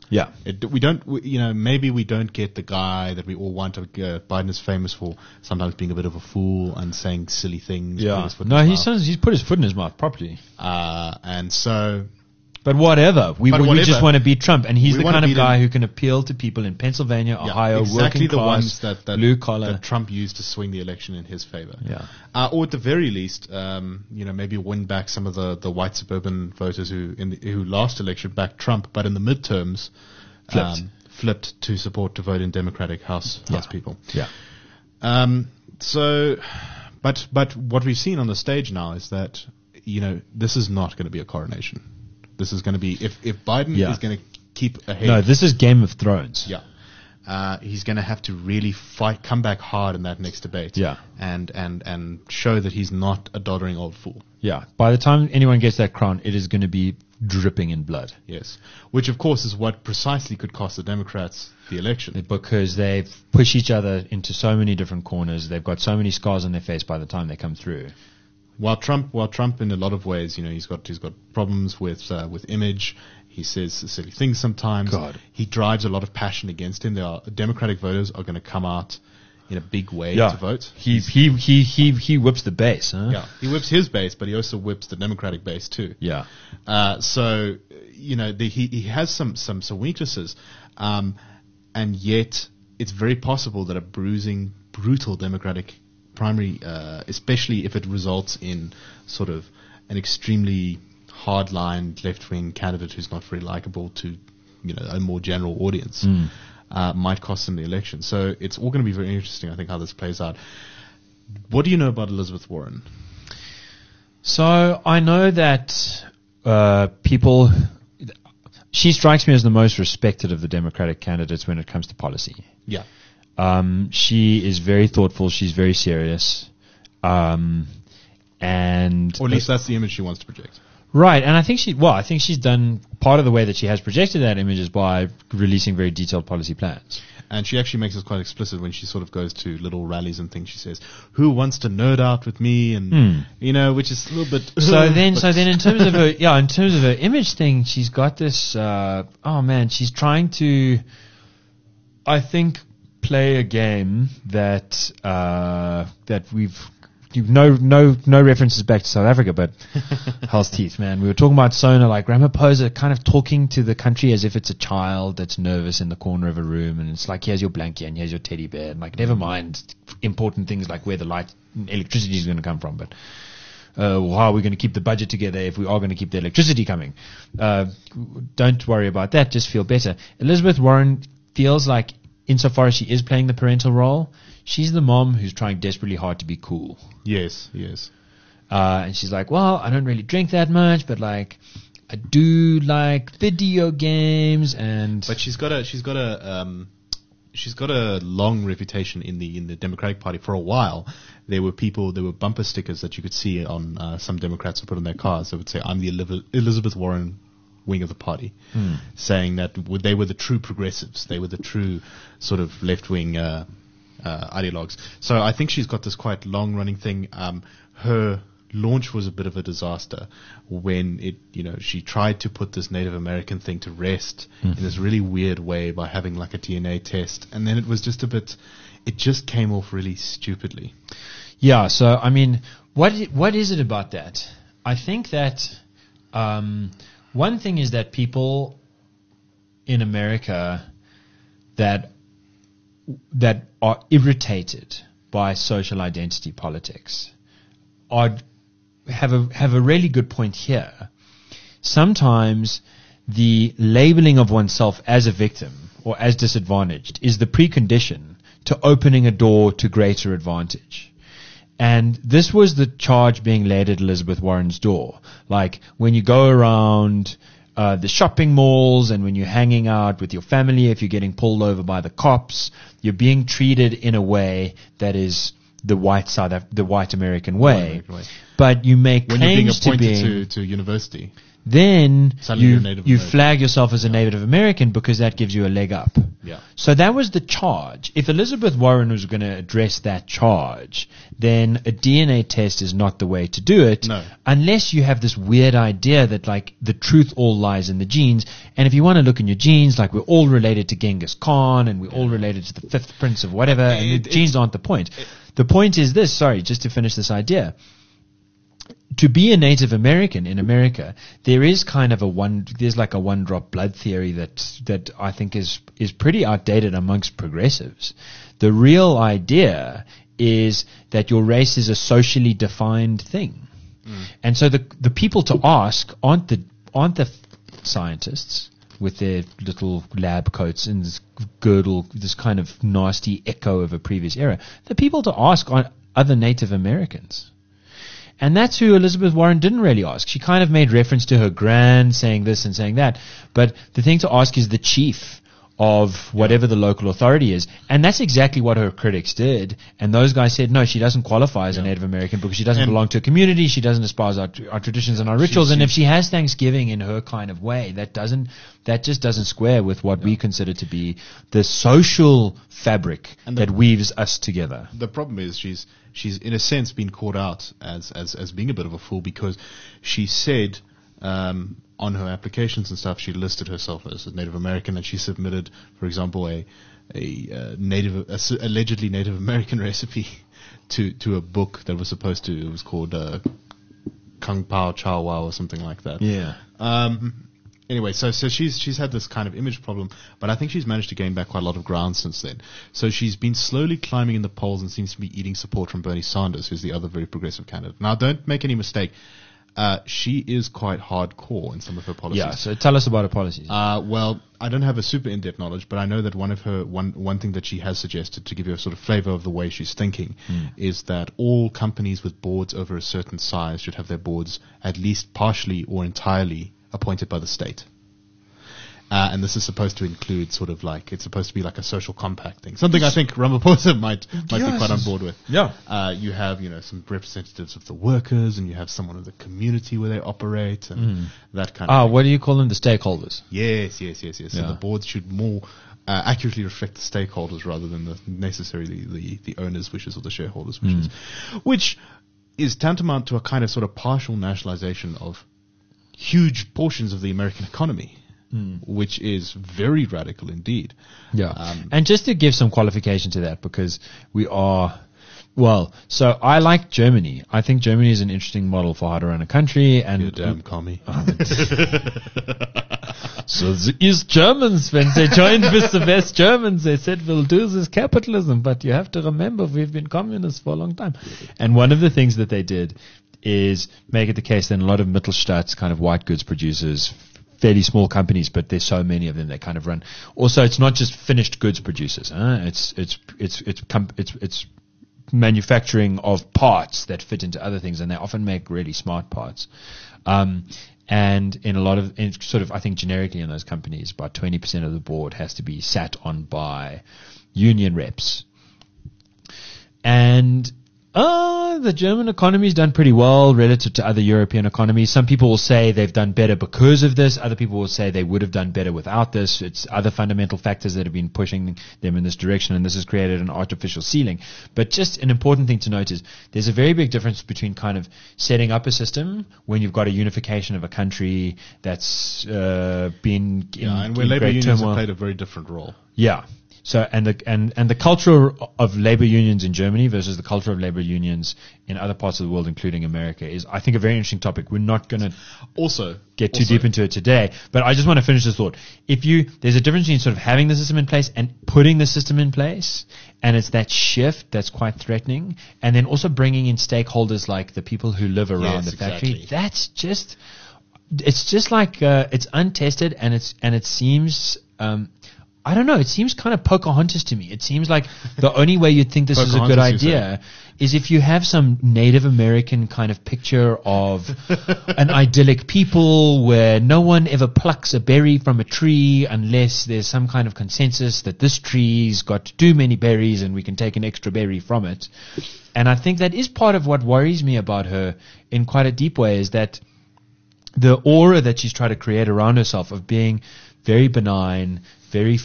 Yeah. It, we don't, we, you know, maybe we don't get the guy that we all want. Uh, Biden is famous for sometimes being a bit of a fool and saying silly things. putting Yeah. his foot in No, his he's mouth. he's put his foot in his mouth properly. Uh, and so, But whatever. We, But we whatever. just want to beat Trump. And he's We the wanna kind of beat guy him. who can appeal to people in Pennsylvania, yeah, Ohio, exactly working the class, ones that, that, blue collar. that Trump used to swing the election in his favor. Yeah. Uh, or at the very least, um, you know, maybe win back some of the, the white suburban voters who in the, who last election backed Trump, but in the midterms, Flipped. um, flipped to support to vote in Democratic House Yeah. House people. Yeah. Um, so, but but what we've seen on the stage now is that you know this is not going to be a coronation. This is going to be if if Biden Yeah. is going to keep ahead. No, this is Game of Thrones. Yeah. Uh, he's going to have to really fight, come back hard in that next debate. Yeah. And, and, and show that he's not a doddering old fool. Yeah. By the time anyone gets that crown, it is going to be dripping in blood. Yes. Which, of course, is what precisely could cost the Democrats the election. Because they've pushed each other into so many different corners. They've got so many scars on their face by the time they come through. While Trump, while Trump, in a lot of ways, you know, he's got he's got problems with uh, with image. He says silly things sometimes. God. He drives a lot of passion against him. There are Democratic voters are going to come out in a big way Yeah. to vote. He he he he he whips the base, huh? Yeah, he whips his base, but he also whips the Democratic base too. Yeah. Uh, so you know, the, he he has some some some weaknesses, um, and yet it's very possible that a bruising, brutal Democratic primary, uh, especially if it results in sort of an extremely hard-lined left-wing candidate who's not very likable to, you know, a more general audience, Mm. uh, might cost him the election. So it's all going to be very interesting, I think, how this plays out. What do you know about Elizabeth Warren? So I know that uh, people. She strikes me as the most respected of the Democratic candidates when it comes to policy. Yeah. Um, she is very thoughtful. She's very serious. Um, and Or at least that's the image she wants to project. right, and I think she. Well, I think she's done part of the way that she has projected that image is by releasing very detailed policy plans. And she actually makes it quite explicit when she sort of goes to little rallies and things. She says, "Who wants to nerd out with me?" And Hmm. you know, which is a little bit. So then, but- so then, in terms of her, yeah, in terms of her image thing, she's got this. Uh, oh man, she's trying to, I think, play a game that uh, that we've. You've no no no references back to South Africa, but hell's teeth, man. We were talking about Sona, like Ramaphosa, kind of talking to the country as if it's a child that's nervous in the corner of a room, and it's like, here's your blanket and here's your teddy bear, and like, never mind important things like where the light, electricity is going to come from, but uh, how are we going to keep the budget together if we are going to keep the electricity coming? Uh, don't worry about that. Just feel better. Elizabeth Warren feels like, insofar as she is playing the parental role, she's the mom who's trying desperately hard to be cool. yes, yes. Uh, and she's like, well, I don't really drink that much, but like, I do like video games and. But she's got a she's got a um, she's got a long reputation in the in the Democratic Party. For a while, there were people, there were bumper stickers that you could see on uh, some Democrats would put on their cars that would say, "I'm the Eliv- Elizabeth Warren wing of the party," Hmm. saying that w- they were the true progressives, they were the true sort of left wing uh, uh, ideologues. So I think she's got this quite long running thing. Um, her launch was a bit of a disaster when it, you know, she tried to put this Native American thing to rest in this really weird way by having like a D N A test, and then it was just a bit, it just came off really stupidly. Yeah, so I mean, what i- what is it about that? I think that um, one thing is that people in America that that are irritated by social identity politics are have a have a really good point here. Sometimes the labeling of oneself as a victim or as disadvantaged is the precondition to opening a door to greater advantage. And this was the charge being laid at Elizabeth Warren's door. Like, when you go around uh, the shopping malls and when you're hanging out with your family, if you're getting pulled over by the cops, you're being treated in a way that is the white South Af- the white American way. American way. But you make When you're being claims to appointed being to, to university. then Suddenly you're you, Native you American. flag yourself as a Native American because that gives you a leg up. Yeah. So that was the charge. If Elizabeth Warren was going to address that charge, then a D N A test is not the way to do it. No. Unless you have this weird idea that like the truth all lies in the genes. And if you want to look in your genes, like we're all related to Genghis Khan and we're all related to the fifth prince of whatever, and It- the genes aren't the point. it- the point is this, sorry, just to finish this idea. To be a Native American in America, there is kind of a one, there's like a one drop blood theory that, that I think is, is pretty outdated amongst progressives. The real idea is that your race is a socially defined thing. Mm. And so the, the people to ask aren't the, aren't the scientists with their little lab coats and this girdle, this kind of nasty echo of a previous era. The people to ask are other Native Americans. And that's who Elizabeth Warren didn't really ask. She kind of made reference to her grand saying this and saying that. But the thing to ask is the chief of whatever the local authority is. And that's exactly what her critics did. And those guys said, no, she doesn't qualify as Yeah. a Native American because she doesn't And belong to a community. She doesn't espouse our, our traditions and our rituals. She- and she- if she has Thanksgiving in her kind of way, that doesn't, that just doesn't square with what we consider to be the social fabric And the- that weaves us together. The problem is she's she's in a sense been caught out as as as being a bit of a fool because she said um, on her applications and stuff she listed herself as a Native American and she submitted, for example, a a uh, native a, s- allegedly Native American recipe to to a book that was supposed to it was called uh, Kung Pao Chow Wow or something like that. Yeah. Um, anyway, so so she's she's had this kind of image problem, but I think she's managed to gain back quite a lot of ground since then. So she's been slowly climbing in the polls and seems to be eating support from Bernie Sanders, who's the other very progressive candidate. Now, don't make any mistake, uh, she is quite hardcore in some of her policies. Yeah. So tell us about her policies. Uh, well, I don't have a super in-depth knowledge, but I know that one of her one one thing that she has suggested to give you a sort of flavor of the way she's thinking is that all companies with boards over a certain size should have their boards at least partially or entirely appointed by the state. Uh, and this is supposed to include sort of like, it's supposed to be like a social compact thing. Something I think Ramaphosa might, might be quite on board with. Yeah. Uh, you have, you know, some representatives of the workers and you have someone of the community where they operate and that kind of Ah, thing. what do you call them? The stakeholders. Yes, yes, yes, yes. So Yeah. the boards should more uh, accurately reflect the stakeholders rather than the necessarily the, the owners' wishes or the shareholders' wishes, which is tantamount to a kind of sort of partial nationalization of huge portions of the American economy, which is very radical indeed. Yeah. Um, and just to give some qualification to that, because we are, well, so I like Germany. I think Germany is an interesting model for how to run a country. And You damn commie. so the East Germans, when they joined with the West Germans, they said, we'll do this capitalism, but you have to remember we've been communists for a long time. And one of the things that they did is make it the case that a lot of Mittelstadt kind of white goods producers, fairly small companies, but there's so many of them they kind of run. Also, it's not just finished goods producers. Huh? It's, it's, it's, it's, com- it's, it's manufacturing of parts that fit into other things, and they often make really smart parts. Um, and in a lot of, in sort of, I think generically in those companies, about twenty percent of the board has to be sat on by union reps. And uh, the German economy's done pretty well relative to other European economies. Some people will say they've done better because of this. Other people will say they would have done better without this. It's other fundamental factors that have been pushing them in this direction, and this has created an artificial ceiling. But just an important thing to note is there's a very big difference between kind of setting up a system when you've got a unification of a country that's uh, been in, Yeah, and where in labor great unions turmoil. have played a very different role. Yeah. So and the and, and the culture of labor unions in Germany versus the culture of labor unions in other parts of the world, including America, is I think a very interesting topic. We're not going to Also, get too also- deep into it today, but I just want to finish this thought. If you there's a difference between sort of having the system in place and putting the system in place, and it's that shift that's quite threatening, and then also bringing in stakeholders like the people who live around Yes, the factory. exactly. That's just it's just like uh, it's untested, and it's and it seems. Um, I don't know. It seems kind of Pocahontas to me. It seems like the only way you'd think this is a good Pocahontas, you idea is if you have some Native American kind of picture of an idyllic people where no one ever plucks a berry from a tree unless there's some kind of consensus that this tree's got too many berries and we can take an extra berry from it. And I think that is part of what worries me about her in quite a deep way, is that the aura that she's tried to create around herself of being very benign, very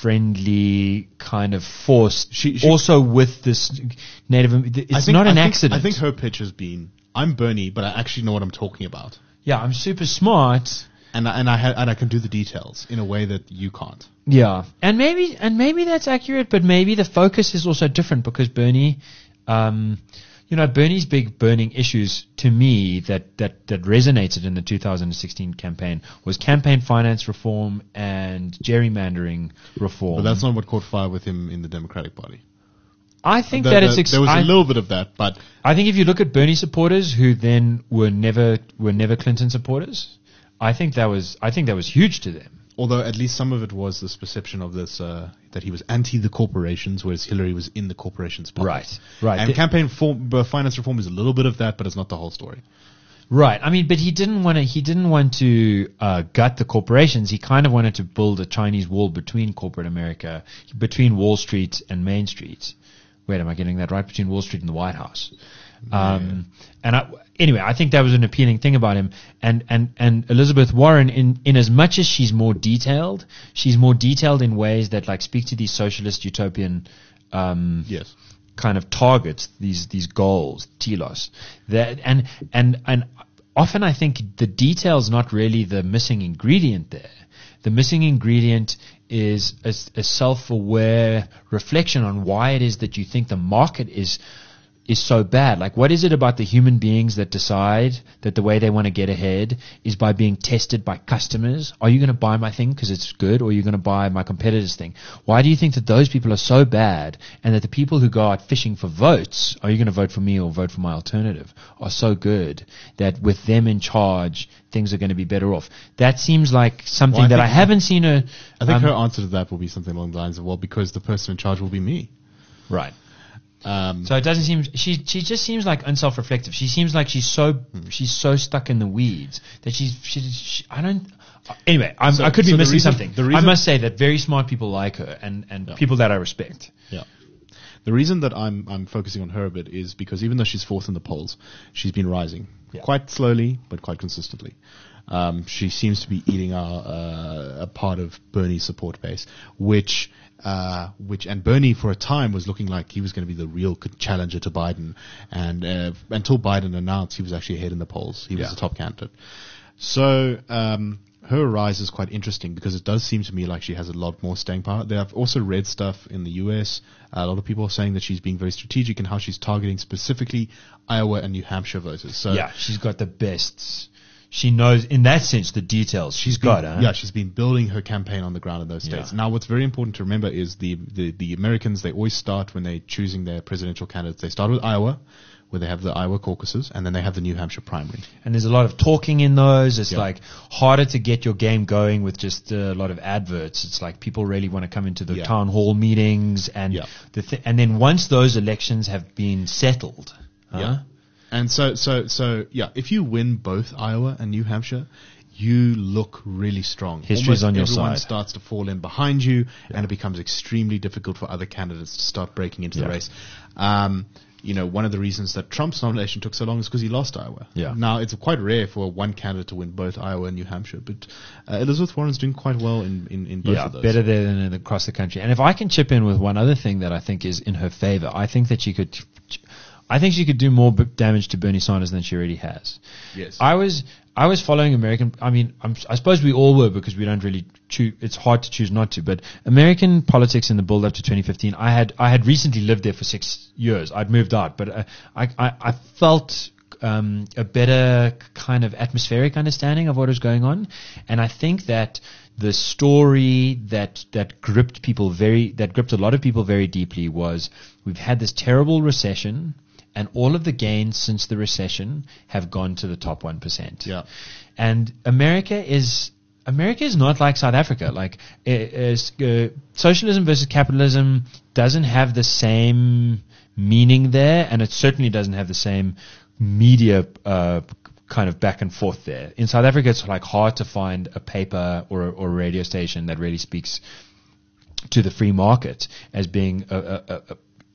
friendly, kind of forced. She- she- also with this native, it's I think, not an I think, accident. I think her pitch has been, I'm Bernie, but I actually know what I'm talking about. yeah, I'm super smart. And I, and I ha- and I can do the details in a way that you can't. Yeah, and maybe and maybe that's accurate, but maybe the focus is also different because Bernie, um, you know, Bernie's big burning issues to me that that that resonated in the two thousand sixteen campaign was campaign finance reform and gerrymandering reform. But that's not what caught fire with him in the Democratic Party. I think The- that the- it's ex- there was a I- little bit of that, but I think if you look at Bernie supporters who then were never were never Clinton supporters, I think that was I think that was huge to them. although at least some of it was this perception of this, uh, that he was anti the corporations, whereas Hillary was in the corporations party. Right, right. And The- campaign form, uh, finance reform is a little bit of that, but it's not the whole story. Right. I mean, but he didn't want to. He didn't want to uh, gut the corporations. He kind of wanted to build a Chinese wall between corporate America, between Wall Street and Main Street. Wait, am I getting that right? Between Wall Street and the White House. Um, and I, anyway, I think that was an appealing thing about him. And and and Elizabeth Warren, in in as much as she's more detailed, she's more detailed in ways that like speak to these socialist utopian. Um, Yes. kind of targets, these these goals, telos. That and and and often I think the detail's not really the missing ingredient there. The missing ingredient is a, a self-aware reflection on why it is that you think the market is is so bad. Like, what is it about the human beings that decide that the way they want to get ahead is by being tested by customers? Are you going to buy my thing because it's good, or are you going to buy my competitor's thing? Why do you think that those people are so bad, and that the people who go out fishing for votes, are you going to vote for me or vote for my alternative, are so good that with them in charge, things are going to be better off? That seems like something Well, I that I think- haven't seen a... I think um, her answer to that will be something along the lines of, well, because the person in charge will be me. Right. Um, So it doesn't seem she she just seems like unself-reflective. She seems like she's so she's so stuck in the weeds that she's she, she I don't. Anyway, I'm, So- I could be so the missing reason- something. the I reason- must say that very smart people like her and and Yeah. people that I respect. Yeah. The reason that I'm I'm focusing on her a bit is because even though she's fourth in the polls, she's been rising Yeah. quite slowly but quite consistently. Um, she seems to be eating our, uh, a part of Bernie's support base, which uh, which and Bernie for a time was looking like he was going to be the real c- challenger to Biden, and uh, until Biden announced, he was actually ahead in the polls. He was Yeah. the top candidate. So um, her rise is quite interesting because it does seem to me like she has a lot more staying power. There, I've also read stuff in the U S. A lot of people are saying that she's being very strategic in how she's targeting specifically Iowa and New Hampshire voters. So Yeah, she's got the best. She knows, in that sense, the details. She's got, huh? Yeah, she's been building her campaign on the ground in those states. Yeah. Now, what's very important to remember is the, the, the Americans, they always start when they're choosing their presidential candidates. They start with Iowa, where they have the Iowa caucuses, and then they have the New Hampshire primary. And there's a lot of talking in those. It's Yeah. like harder to get your game going with just a lot of adverts. It's like people really want to come into the Yeah. town hall meetings, and Yeah. the th- and then once those elections have been settled, huh? Yeah. And so, so, so, yeah, if you win both Iowa and New Hampshire, you look really strong. History's Almost on your everyone side. starts to fall in behind you, and it becomes extremely difficult for other candidates to start breaking into Yeah. the race. Um, you know, one of the reasons that Trump's nomination took so long is because he lost Iowa. Yeah. Now, it's quite rare for one candidate to win both Iowa and New Hampshire, but uh, Elizabeth Warren's doing quite well in, in, in both Yeah, of those. better there than in- across the country. And if I can chip in with one other thing that I think is in her favor, I think that she could, I think she could do more b- damage to Bernie Sanders than she already has. Yes. I was, I was following American. I mean, I'm, I suppose we all were because we don't really choose. It's hard to choose not to. But American politics in the build up to twenty fifteen, I had, I had recently lived there for six years. I'd moved out, but uh, I, I, I felt. Um, a better kind of atmospheric understanding of what was going on, and I think that the story that that gripped people very, that gripped a lot of people very deeply was we've had this terrible recession, and all of the gains since the recession have gone to the top one percent. Yeah. And America is America is not like South Africa. Like uh, uh, socialism versus capitalism doesn't have the same meaning there, and it certainly doesn't have the same media uh, kind of back and forth there. In South Africa, it's like hard to find a paper or a, or a radio station that really speaks to the free market as being a, a, a,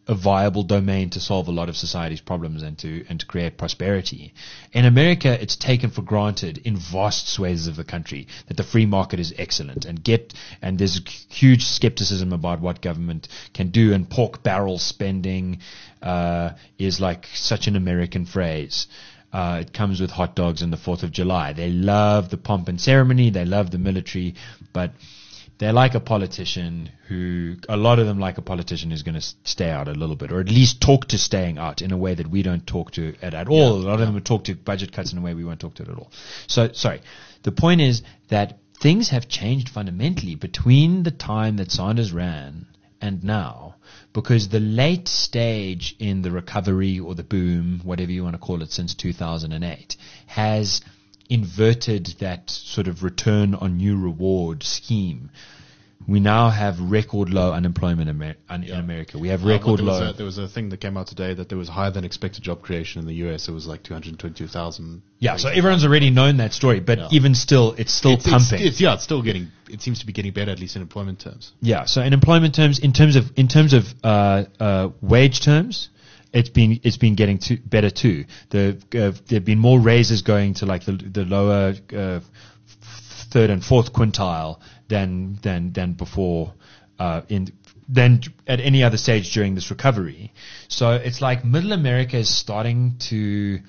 a viable domain to solve a lot of society's problems and to and to create prosperity. In America, it's taken for granted in vast swathes of the country that the free market is excellent, and get and there's huge skepticism about what government can do, and pork barrel spending uh, is like such an American phrase. Uh, it comes with hot dogs and the fourth of July. They love the pomp and ceremony. They love the military, but they're like a politician who, a lot of them like a politician who's going to stay out a little bit, or at least talk to staying out in a way that we don't talk to it at all. Yeah, a lot of yeah. them would talk to budget cuts in a way we won't talk to it at all. So, sorry. The point is that things have changed fundamentally between the time that Sanders ran and now, because the late stage in the recovery or the boom, whatever you want to call it, since two thousand eight, has inverted that sort of return on new reward scheme. We now have record low unemployment Amer- un- yeah. in America. We have record uh, well, there low. Was a, there was a thing that came out today that there was higher than expected job creation in the U S. It was like two hundred twenty-two thousand. Yeah, so everyone's already known that story, but yeah. even still, it's still it's, pumping. It's, it's, yeah, it's still getting. It seems to be getting better, at least in employment terms. Yeah, so in employment terms, in terms of in terms of uh, uh, wage terms, it's been it's been getting to better too. The uh, there've been more raises going to like the the lower uh, third and fourth quintile than than than before uh, in than at any other stage during this recovery. So it's like Middle America is starting to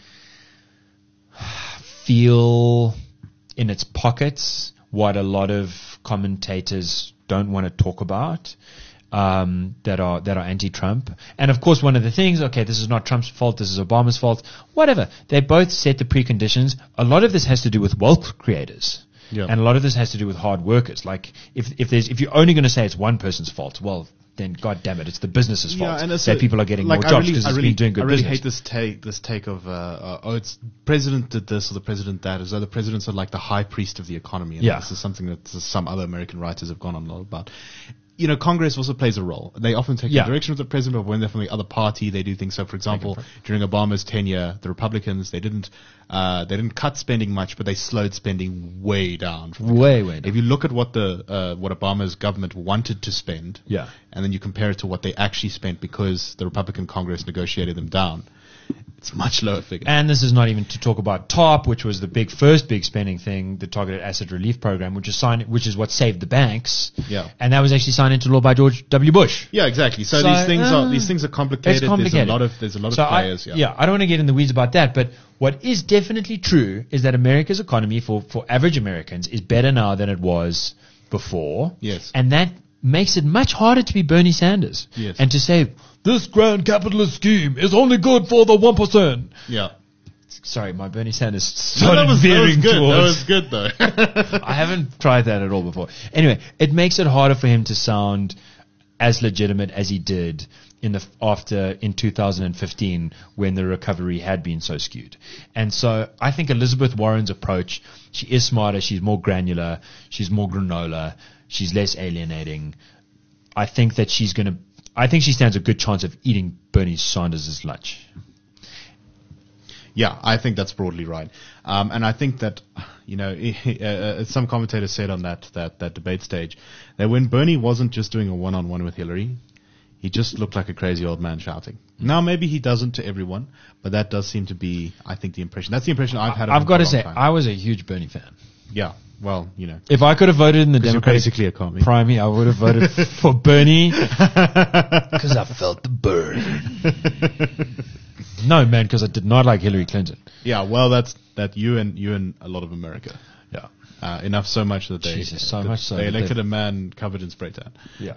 feel in its pockets what a lot of commentators don't want to talk about. Um, that are that are anti-Trump, and of course, one of the things. Okay, this is not Trump's fault. This is Obama's fault. Whatever. They both set the preconditions. A lot of this has to do with wealth creators, yeah. and a lot of this has to do with hard workers. Like if if there's if you're only going to say it's one person's fault, well, then God damn it, it's the business's yeah, fault and that a, people are getting like more jobs because really, it's really, been doing good I really business. hate this take this take of uh, uh, oh, it's president did this or the president that, as though the presidents are like the high priest of the economy. And yeah. this is something that some other American writers have gone on a lot about. You know, Congress also plays a role. They often take yeah. the direction of the president, but when they're from the other party, they do things. So, for example, during Obama's tenure, the Republicans, they didn't, uh, they didn't cut spending much, but they slowed spending way down. Way, way down. If you look at what the, uh, what Obama's government wanted to spend, yeah. and then you compare it to what they actually spent because the Republican Congress negotiated them down, it's much lower figure. And this is not even to talk about TARP, which was the big first big spending thing, the Targeted Asset Relief Program, which is signed, which is what saved the banks. Yeah. And that was actually signed into law by George W. Bush. Yeah, exactly. So, so these things uh, are these things are complicated. It's complicated. There's a lot of there's a lot so of players. I, yeah. yeah, I don't want to get in the weeds about that, but what is definitely true is that America's economy for for average Americans is better now than it was before. Yes. And that makes it much harder to be Bernie Sanders. Yes. And to say, this grand capitalist scheme is only good for the one percent. Yeah. Sorry, my Bernie Sanders started no, that was, veering that towards. That was good, though. I haven't tried that at all before. Anyway, it makes it harder for him to sound as legitimate as he did in the after in two thousand fifteen when the recovery had been so skewed. And so I think Elizabeth Warren's approach, she is smarter, she's more granular, she's more granola, she's less alienating. I think that she's going to I think she stands a good chance of eating Bernie Sanders' lunch. Yeah, I think that's broadly right. Um, and I think that, you know, uh, some commentators said on that, that, that debate stage that when Bernie wasn't just doing a one-on-one with Hillary, he just looked like a crazy old man shouting. Now, maybe he doesn't to everyone, but that does seem to be, I think, the impression. That's the impression I've had of him. I've got to say, time. I was a huge Bernie fan. Yeah, well, you know. If I could have voted in the Democratic basically a commie. primary, I would have voted for Bernie because I felt the burn. No, man, because I did not like Hillary Clinton. Yeah, well, that's that you and you and a lot of America. Yeah, uh, enough so much that they Jesus, so that much so they that elected they- a man covered in spray tan. Yeah.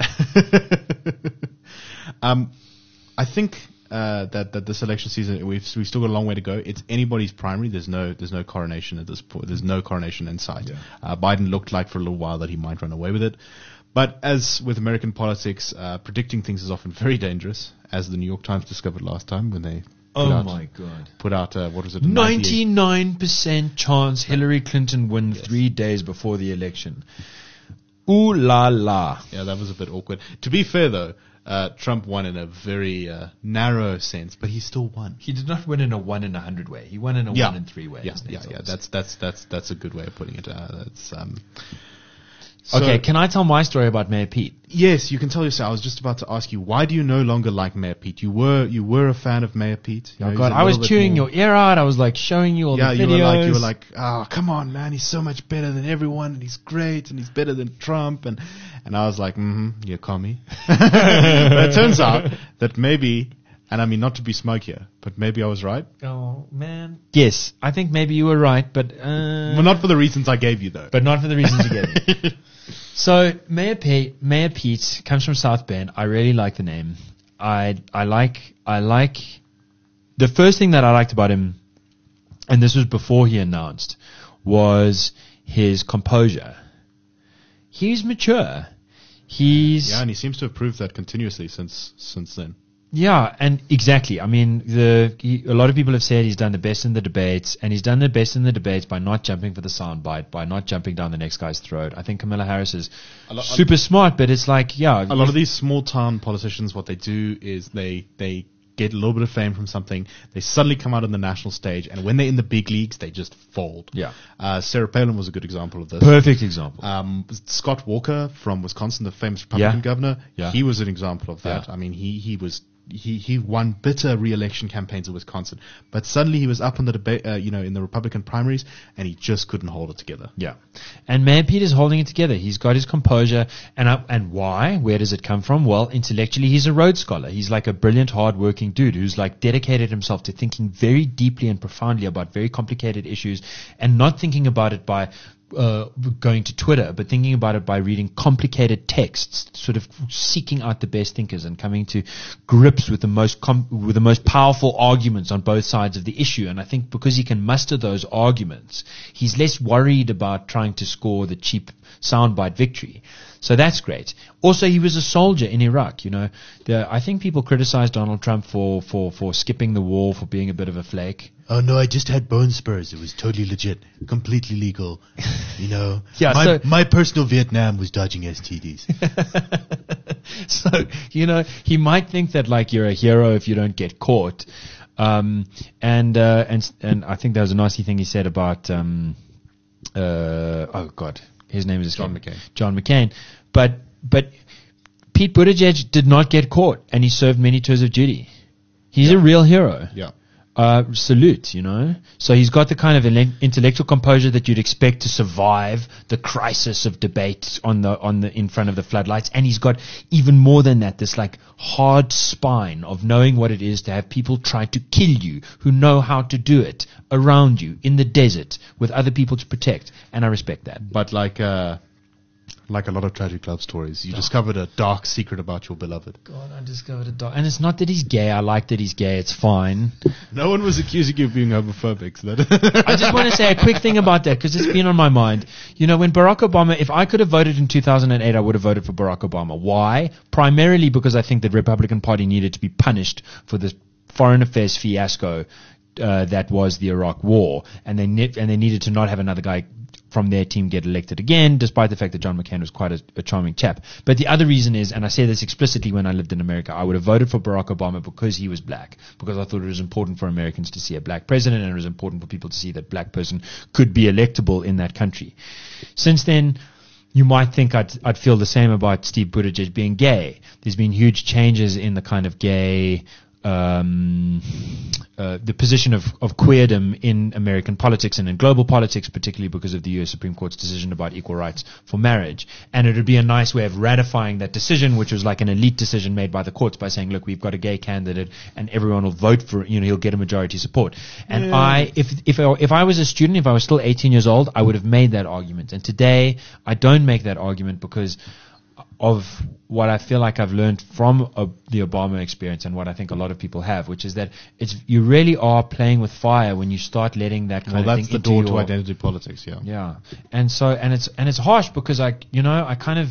um, I think uh, that that this election season we've we've still got a long way to go. It's anybody's primary. There's no there's no coronation at this point. There's no coronation in sight. Yeah. Uh, Biden looked like for a little while that he might run away with it. But as with American politics, uh, predicting things is often very dangerous, as the New York Times discovered last time when they put Oh out, my God. put out uh, what was it? ninety-nine percent chance Hillary Clinton win Yes. three days before the election. Ooh la la. Yeah, that was a bit awkward. To be fair, though, uh, Trump won in a very uh, narrow sense, but he still won. He did not win in a one in a hundred way. He won in a Yeah. one in three way. Yeah, as yeah, Nate yeah. says. That's that's that's that's a good way of putting it. Uh, that's um, So- okay, can I tell my story about Mayor Pete? Yes, you can tell yourself. I was just about to ask you, why do you no longer like Mayor Pete? You were you were a fan of Mayor Pete. You know, Oh he's God, a I was little bit chewing more- your ear out. I was like showing you all Yeah, the videos. you were like you were like, oh, come on, man, he's so much better than everyone, and he's great, and he's better than Trump, and and I was like, mm-hmm, you commie. But it turns out that maybe, and I mean not to be smug here, but maybe I was right. oh man. Yes, I think maybe you were right, but uh, Well, not for the reasons I gave you though. but not for the reasons you gave me. So Mayor Pete, Mayor Pete comes from South Bend. I really like the name. I I like I like the first thing that I liked about him, and this was before he announced, was his composure. He's mature. He's Yeah, and he seems to have proved that continuously since since then. Yeah, and exactly. I mean, the he, a lot of people have said he's done the best in the debates, and he's done the best in the debates by not jumping for the soundbite, by not jumping down the next guy's throat. I think Kamala Harris is A lo- super smart, but it's like, yeah, A lot of these small town politicians, what they do is they they get a little bit of fame from something. They suddenly come out on the national stage, and when they're in the big leagues, they just fold. Yeah. Uh, Sarah Palin was a good example of this. perfect example. Um, Scott Walker from Wisconsin, the famous Republican Yeah. governor, Yeah. he was an example of that. Yeah. I mean, he, he was he, he won bitter re-election campaigns in Wisconsin, but suddenly he was up in the debate, uh, you know, in the Republican primaries, and he just couldn't hold it together. Yeah, and Mayor Pete is holding it together. He's got his composure, and uh, and why? Where does it come from? Well, intellectually, he's a Rhodes Scholar. He's like a brilliant, hard-working dude who's like dedicated himself to thinking very deeply and profoundly about very complicated issues, and not thinking about it by uh, going to Twitter, but thinking about it by reading complicated texts, sort of seeking out the best thinkers and coming to grips with the most com- with the most powerful arguments on both sides of the issue. And I think because he can muster those arguments, he's less worried about trying to score the cheap soundbite victory. So that's great. Also, he was a soldier in Iraq. You know, the, I think people criticize Donald Trump for, for, for skipping the war, for being a bit of a flake. Oh no, I just had bone spurs. It was totally legit, completely legal. You know, Yeah, my, so- my personal Vietnam was dodging S T Ds. So, you know, he might think that like you're a hero if you don't get caught. Um, and, uh, and, and I think there was a nasty thing he said about, um, uh, oh God, his name is John escaping me. McCain. John McCain. But, but Pete Buttigieg did not get caught, and he served many tours of duty. He's a real hero. Yeah. Uh, salute, you know. So he's got the kind of ele- intellectual composure that you'd expect to survive the crisis of debate on the on the in front of the floodlights, and he's got even more than that. This like hard spine of knowing what it is to have people try to kill you, who know how to do it around you in the desert with other people to protect, and I respect that. But like uh, like a lot of tragic love stories, you discovered a dark secret about your beloved. God, I discovered a dog, and it's not that he's gay. I like that he's gay. It's fine. No one was accusing you of being homophobic. So that I just want to say a quick thing about that because it's been on my mind. You know, when Barack Obama, if I could have voted in two thousand eight, I would have voted for Barack Obama. Why? Primarily because I think the Republican Party needed to be punished for this foreign affairs fiasco uh, that was the Iraq War, and they ne- and they needed to not have another guy from their team get elected again, despite the fact that John McCain was quite a, a charming chap. But the other reason is, and I say this explicitly when I lived in America, I would have voted for Barack Obama because he was black, because I thought it was important for Americans to see a black president, and it was important for people to see that black person could be electable in that country. Since then, you might think I'd, I'd feel the same about Steve Buttigieg being gay. There's been huge changes in the kind of gay um, uh, the position of, of queerdom in American politics and in global politics, particularly because of the U S Supreme Court's decision about equal rights for marriage. And it would be a nice way of ratifying that decision, which was like an elite decision made by the courts by saying, look, we've got a gay candidate and everyone will vote for, you know, he'll get a majority support. And Yeah. I, if, if, I, if I was a student, if I was still eighteen years old, I would have made that argument. And today I don't make that argument because of what I feel like I've learned from uh, the Obama experience and what I think a lot of people have, which is that it's you really are playing with fire when you start letting that kind well, of that's thing the into door to your- identity politics. Yeah. Yeah, and so and it's and it's harsh because I, you know, I kind of,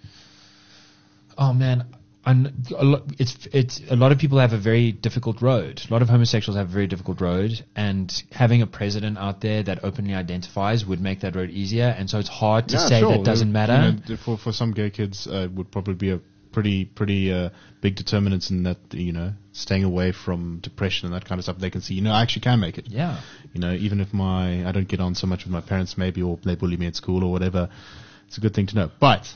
oh man, I'm, a lot, it's it's a lot of people have a very difficult road. A lot of homosexuals have a very difficult road, and having a president out there that openly identifies would make that road easier. And so it's hard to Yeah, say sure. that doesn't You matter. know, for for some gay kids, uh, it would probably be a pretty pretty uh, big determinants in that, you know, staying away from depression and that kind of stuff. They can see, you know, I actually can make it. Yeah. You know, even if my I don't get on so much with my parents, maybe, or they bully me at school or whatever. It's a good thing to know. But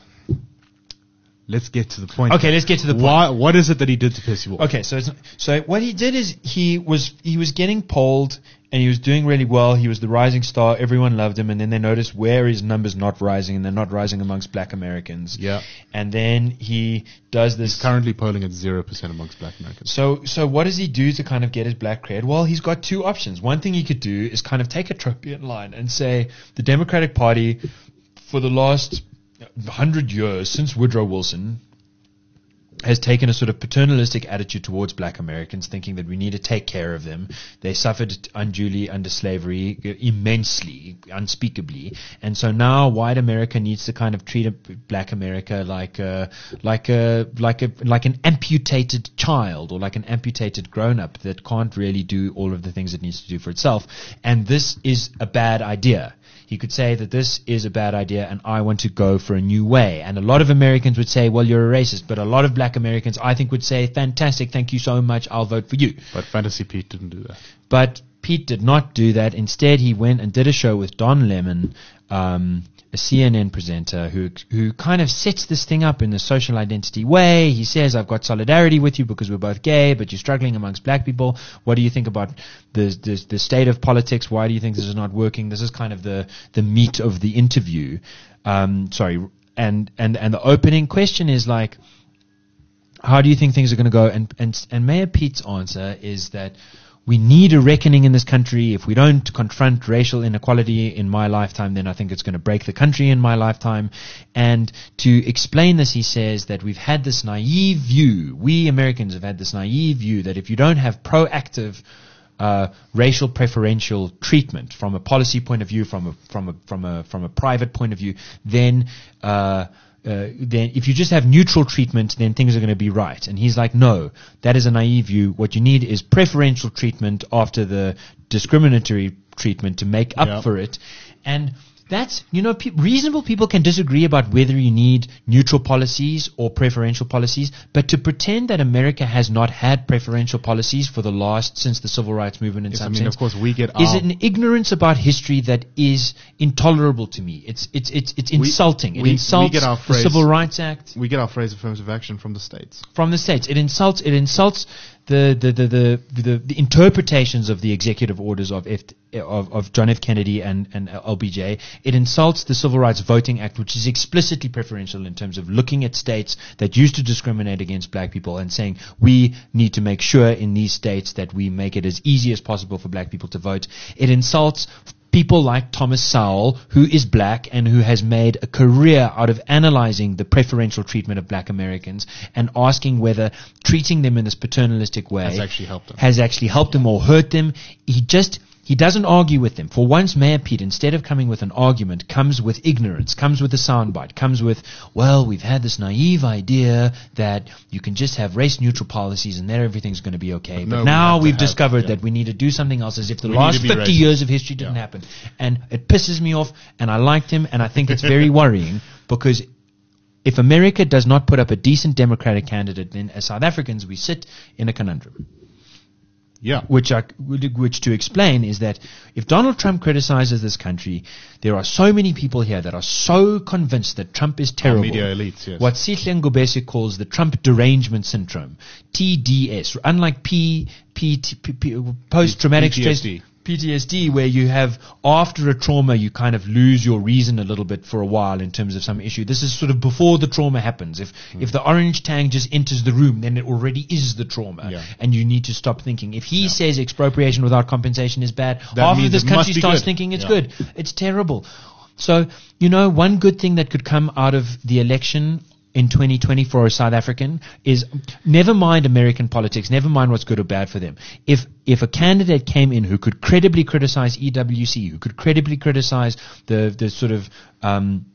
let's get to the point. Okay, let's get to the point. Why, what is it that he did to piss you off? Okay, so it's, so what he did is he was he was getting polled and he was doing really well. He was the rising star. Everyone loved him, and then they noticed where his numbers not rising, and they're not rising amongst Black Americans. Yeah. And then he does this. He's currently polling at zero percent amongst Black Americans. So so what does he do to kind of get his black cred? Well, he's got two options. One thing he could do is kind of take a Trumpian line and say the Democratic Party for the last hundred years since Woodrow Wilson has taken a sort of paternalistic attitude towards Black Americans, thinking that we need to take care of them. They suffered unduly under slavery, immensely, unspeakably, and so now white America needs to kind of treat a Black America like a, like a, like a, like an amputated child or like an amputated grown-up that can't really do all of the things it needs to do for itself. And this is a bad idea. He could say that this is a bad idea and I want to go for a new way. And a lot of Americans would say, well, you're a racist. But a lot of Black Americans, I think, would say, fantastic, thank you so much, I'll vote for you. But Fantasy Pete didn't do that. But Pete did not do that. Instead, he went and did a show with Don Lemon, um, a C N N presenter who who kind of sets this thing up in the social identity way. He says, I've got solidarity with you because we're both gay, but you're struggling amongst black people. What do you think about the, the, the state of politics? Why do you think this is not working? This is kind of the, the meat of the interview. Um, sorry. And, and, and the opening question is like, how do you think things are going to go? And, and, and Mayor Pete's answer is that we need a reckoning in this country. If we don't confront racial inequality in my lifetime, then I think it's going to break the country in my lifetime. And to explain this, he says that we've had this naive view, we Americans have had this naive view that if you don't have proactive uh, racial preferential treatment from a policy point of view, from a from a from a from a private point of view, then uh Uh, then if you just have neutral treatment, then things are going to be right. And he's like, no, that is a naive view. What you need is preferential treatment after the discriminatory treatment to make up Yeah. for it. And that's, you know, pe- reasonable people can disagree about whether you need neutral policies or preferential policies, but to pretend that America has not had preferential policies for the last, since the civil rights movement in Yes, I some mean, sense, of course, we get is our, an ignorance about history that is intolerable to me. It's it's it's it's insulting. It we- we insults get our the phrase- Civil Rights Act we get our phrase affirmative action from the states. from the states. It insults it insults the the the the, the, the interpretations of the executive orders of F, of, of John F. Kennedy and and L B J. It insults the Civil Rights Voting Act, which is explicitly preferential in terms of looking at states that used to discriminate against black people and saying we need to make sure in these states that we make it as easy as possible for black people to vote. It insults people like Thomas Sowell, who is black and who has made a career out of analyzing the preferential treatment of black Americans and asking whether treating them in this paternalistic way Has actually helped them. has actually helped them or hurt them. He just, he doesn't argue with them. For once, Mayor Pete, instead of coming with an argument, comes with ignorance, comes with a soundbite, comes with, well, we've had this naive idea that you can just have race-neutral policies and then everything's going to be okay. But But, no, we now have to we've have- discovered yeah. that we need to do something else, as if the We need last to be fifty racist. years of history didn't Yeah. happen. And it pisses me off, and I liked him, and I think it's very worrying, because if America does not put up a decent Democratic candidate, then as South Africans, we sit in a conundrum. Yeah. Which I, which to explain is that if Donald Trump criticizes this country, there are so many people here that are so convinced that Trump is Our terrible. media elites, yes. What Sihle Ngobese calls the Trump derangement syndrome, T D S, unlike P, P, P, P post-traumatic P T S stress, D. P T S D, where you have, after a trauma, you kind of lose your reason a little bit for a while in terms of some issue. This is sort of before the trauma happens. If Hmm. if the orange tang just enters the room, then it already is the trauma. Yeah. And you need to stop thinking. If he says expropriation without compensation is bad, That half of means this it must country be starts good. thinking it's Yeah. good. It's terrible. So, you know, one good thing that could come out of the election in twenty twenty for a South African is, never mind American politics, never mind what's good or bad for them. If if a candidate came in who could credibly criticize E W C, who could credibly criticize the the sort of um,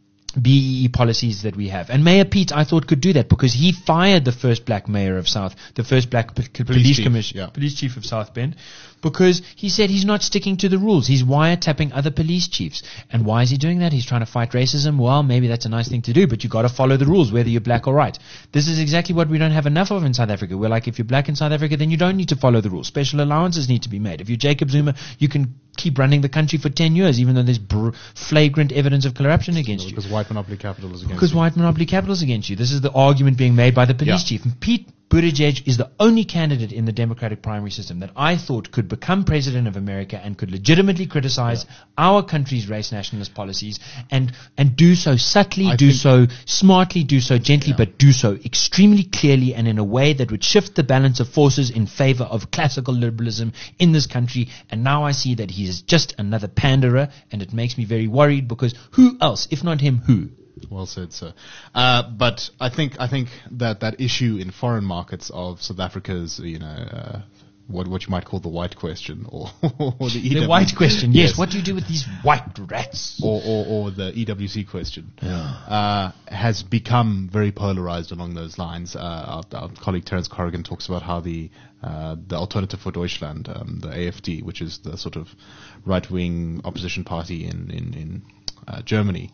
B E E policies that we have, and Mayor Pete, I thought, could do that because he fired the first black mayor of South, the first black p- p- police, chief, commission, yeah. police chief of South Bend, because he said he's not sticking to the rules. He's wiretapping other police chiefs. And why is he doing that? He's trying to fight racism. Well, maybe that's a nice thing to do, but you got to follow the rules, whether you're black or white. This is exactly what we don't have enough of in South Africa. We're like, if you're black in South Africa, then you don't need to follow the rules. Special allowances need to be made. If you're Jacob Zuma, you can keep running the country for ten years, even though there's br- flagrant evidence of corruption against you. Because white white monopoly capital is against Because you. white monopoly capital is against you. This is the argument being made by the police Yeah. chief. And Pete Buttigieg is the only candidate in the Democratic primary system that I thought could become president of America and could legitimately criticize our country's race nationalist policies and, and do so subtly, I do think- so smartly, do so gently, Yeah. but do so extremely clearly and in a way that would shift the balance of forces in favor of classical liberalism in this country. And now I see that he is just another panderer, and it makes me very worried because who else, if not him, who? Well said, sir. Uh, but I think I think that that issue in foreign markets of South Africa's, you know, uh, what what you might call the white question, or, or the, E W The white question, yes. What do you do with these white rats? or, or or the E W C question, uh, has become very polarized along those lines. Uh, our, our colleague Terence Corrigan talks about how the uh, the Alternative for Deutschland, um, the A F D, which is the sort of right wing opposition party in in, in uh, Germany.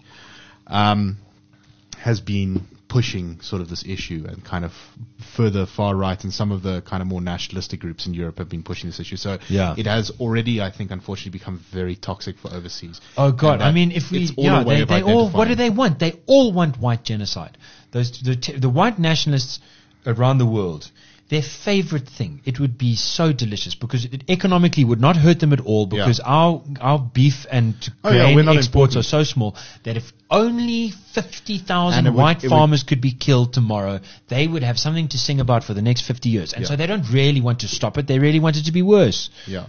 Um, has been pushing sort of this issue, and kind of further far right and some of the kind of more nationalistic groups in Europe have been pushing this issue. So Yeah. it has already, I think, unfortunately become very toxic for overseas. Oh God! And I that mean, if we, it's all yeah, a way they, of they all. What do identifying. they want? They all want white genocide. Those the t- the white nationalists around the world. Their favorite thing. It would be so delicious because it economically would not hurt them at all because Yeah. our our beef and Oh, yeah, grain we're not exports important. are so small that if only fifty And thousand it would- white it would- farmers could be killed tomorrow, they would have something to sing about for the next fifty years. And Yeah. so they don't really want to stop it. They really want it to be worse. Yeah.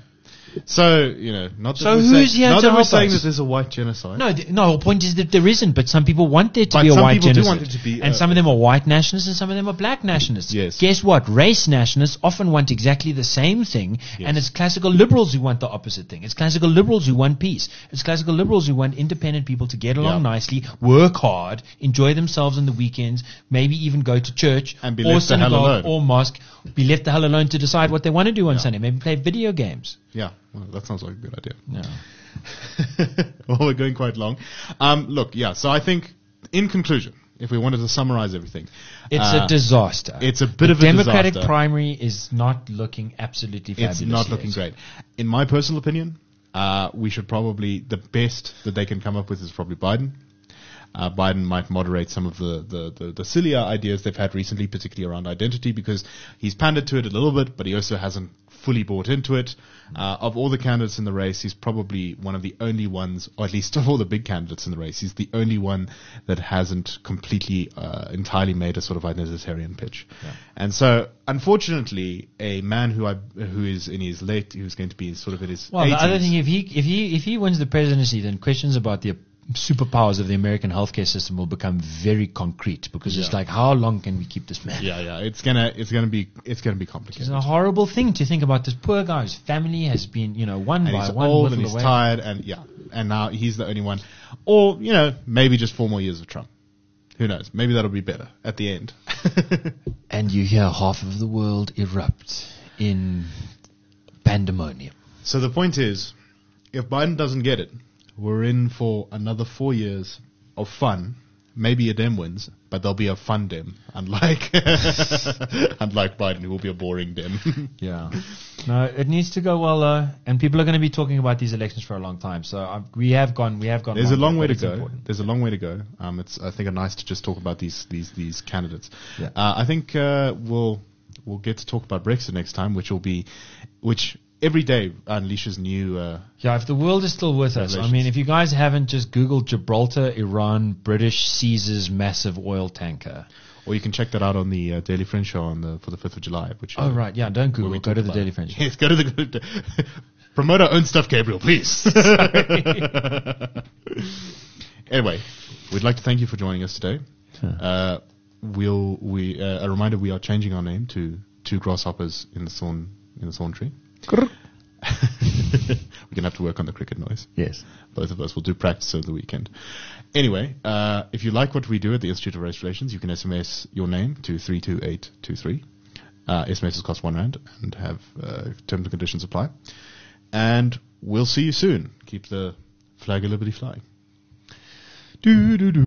So, you know, not that So we're who's saying, here not to that we're help saying us? that there's a white genocide. No, th- no. The point is that there isn't, but some people want there to But be a some white people do genocide, want it to be, and uh, some of them are white nationalists, and some of them are black nationalists. Yes. Guess what? Race nationalists often want exactly the same thing, Yes. and it's classical liberals who want the opposite thing. It's classical liberals who want peace. It's classical liberals who want independent people to get along Yeah. nicely, work hard, enjoy themselves on the weekends, maybe even go to church And be or left the hell synagogue alone. or mosque, be left the hell alone to decide what they want to do on Yeah. Sunday. Maybe play video games. Yeah, well, that sounds like a good idea. No. Well, we're going quite long. Um, look, yeah, so I think, in conclusion, if we wanted to summarize everything, It's uh, a disaster. it's a bit the of a Democratic disaster. primary is not looking absolutely fabulous. it's not yet. looking great. In my personal opinion, uh, we should probably, the best that they can come up with is probably Biden. Uh, Biden might moderate some of the, the, the, the sillier ideas they've had recently, particularly around identity, because he's pandered to it a little bit, but he also hasn't fully bought into it. Uh, of all the candidates in the race, he's probably one of the only ones, or at least of all the big candidates in the race, he's the only one that hasn't completely, uh, entirely made a sort of identitarian pitch. And so, unfortunately, a man who I, who is in his late, who's going to be sort of in his Well, eighties, the other thing, if he if he if he wins the presidency, then questions about the superpowers of the American healthcare system will become very concrete because it's Yeah. like, how long can we keep this man? yeah, yeah, it's gonna, it's gonna be, it's gonna be It's complicated. a horrible thing to think about. This poor guy whose family has been, you know, one And by he's one old whittled and he's away. tired, and yeah, and now he's the only one. Or, you know, maybe just four more years of Trump. Who knows? Maybe that'll be better at the end. And you hear half of the world erupt in pandemonium. So the point is, if Biden doesn't get it, we're in for another four years of fun. Maybe a Dem wins, but there'll be a fun Dem, unlike unlike Biden, who will be a boring Dem. Yeah. No, it needs to go well, uh, and people are going to be talking about these elections for a long time. So uh, we have gone, we have gone. There's a long way but to it's go. important. There's a long way to go. Um, it's I think nice to just talk about these these these candidates. Yeah. Uh, I think uh, we'll we'll get to talk about Brexit next time, which will be which every day unleashes new. Uh, Yeah, if the world is still with us, I Revelations. mean, if you guys haven't just Googled Gibraltar, Iran, British seizes massive oil tanker. or you can check that out on the uh, Daily Friend show on the for the fifth of July. Which Oh, uh, right. Yeah, don't where Google. we Go talk to the about- Daily Friend. Yes, go to the promote our own stuff, Gabriel, please. Anyway, we'd like to thank you for joining us today. Uh, we'll we uh, a reminder: we are changing our name to Two Grasshoppers in the Thorn in the Thorn Tree. We're gonna have to work on the cricket noise. Yes. Both of us will do practice over the weekend. Anyway, uh, if you like what we do at the Institute of Race Relations, you can S M S your name to three two eight two three. Uh, S M Ss cost one rand and have uh, terms and conditions apply. And we'll see you soon. Keep the flag of liberty flying. Do do do.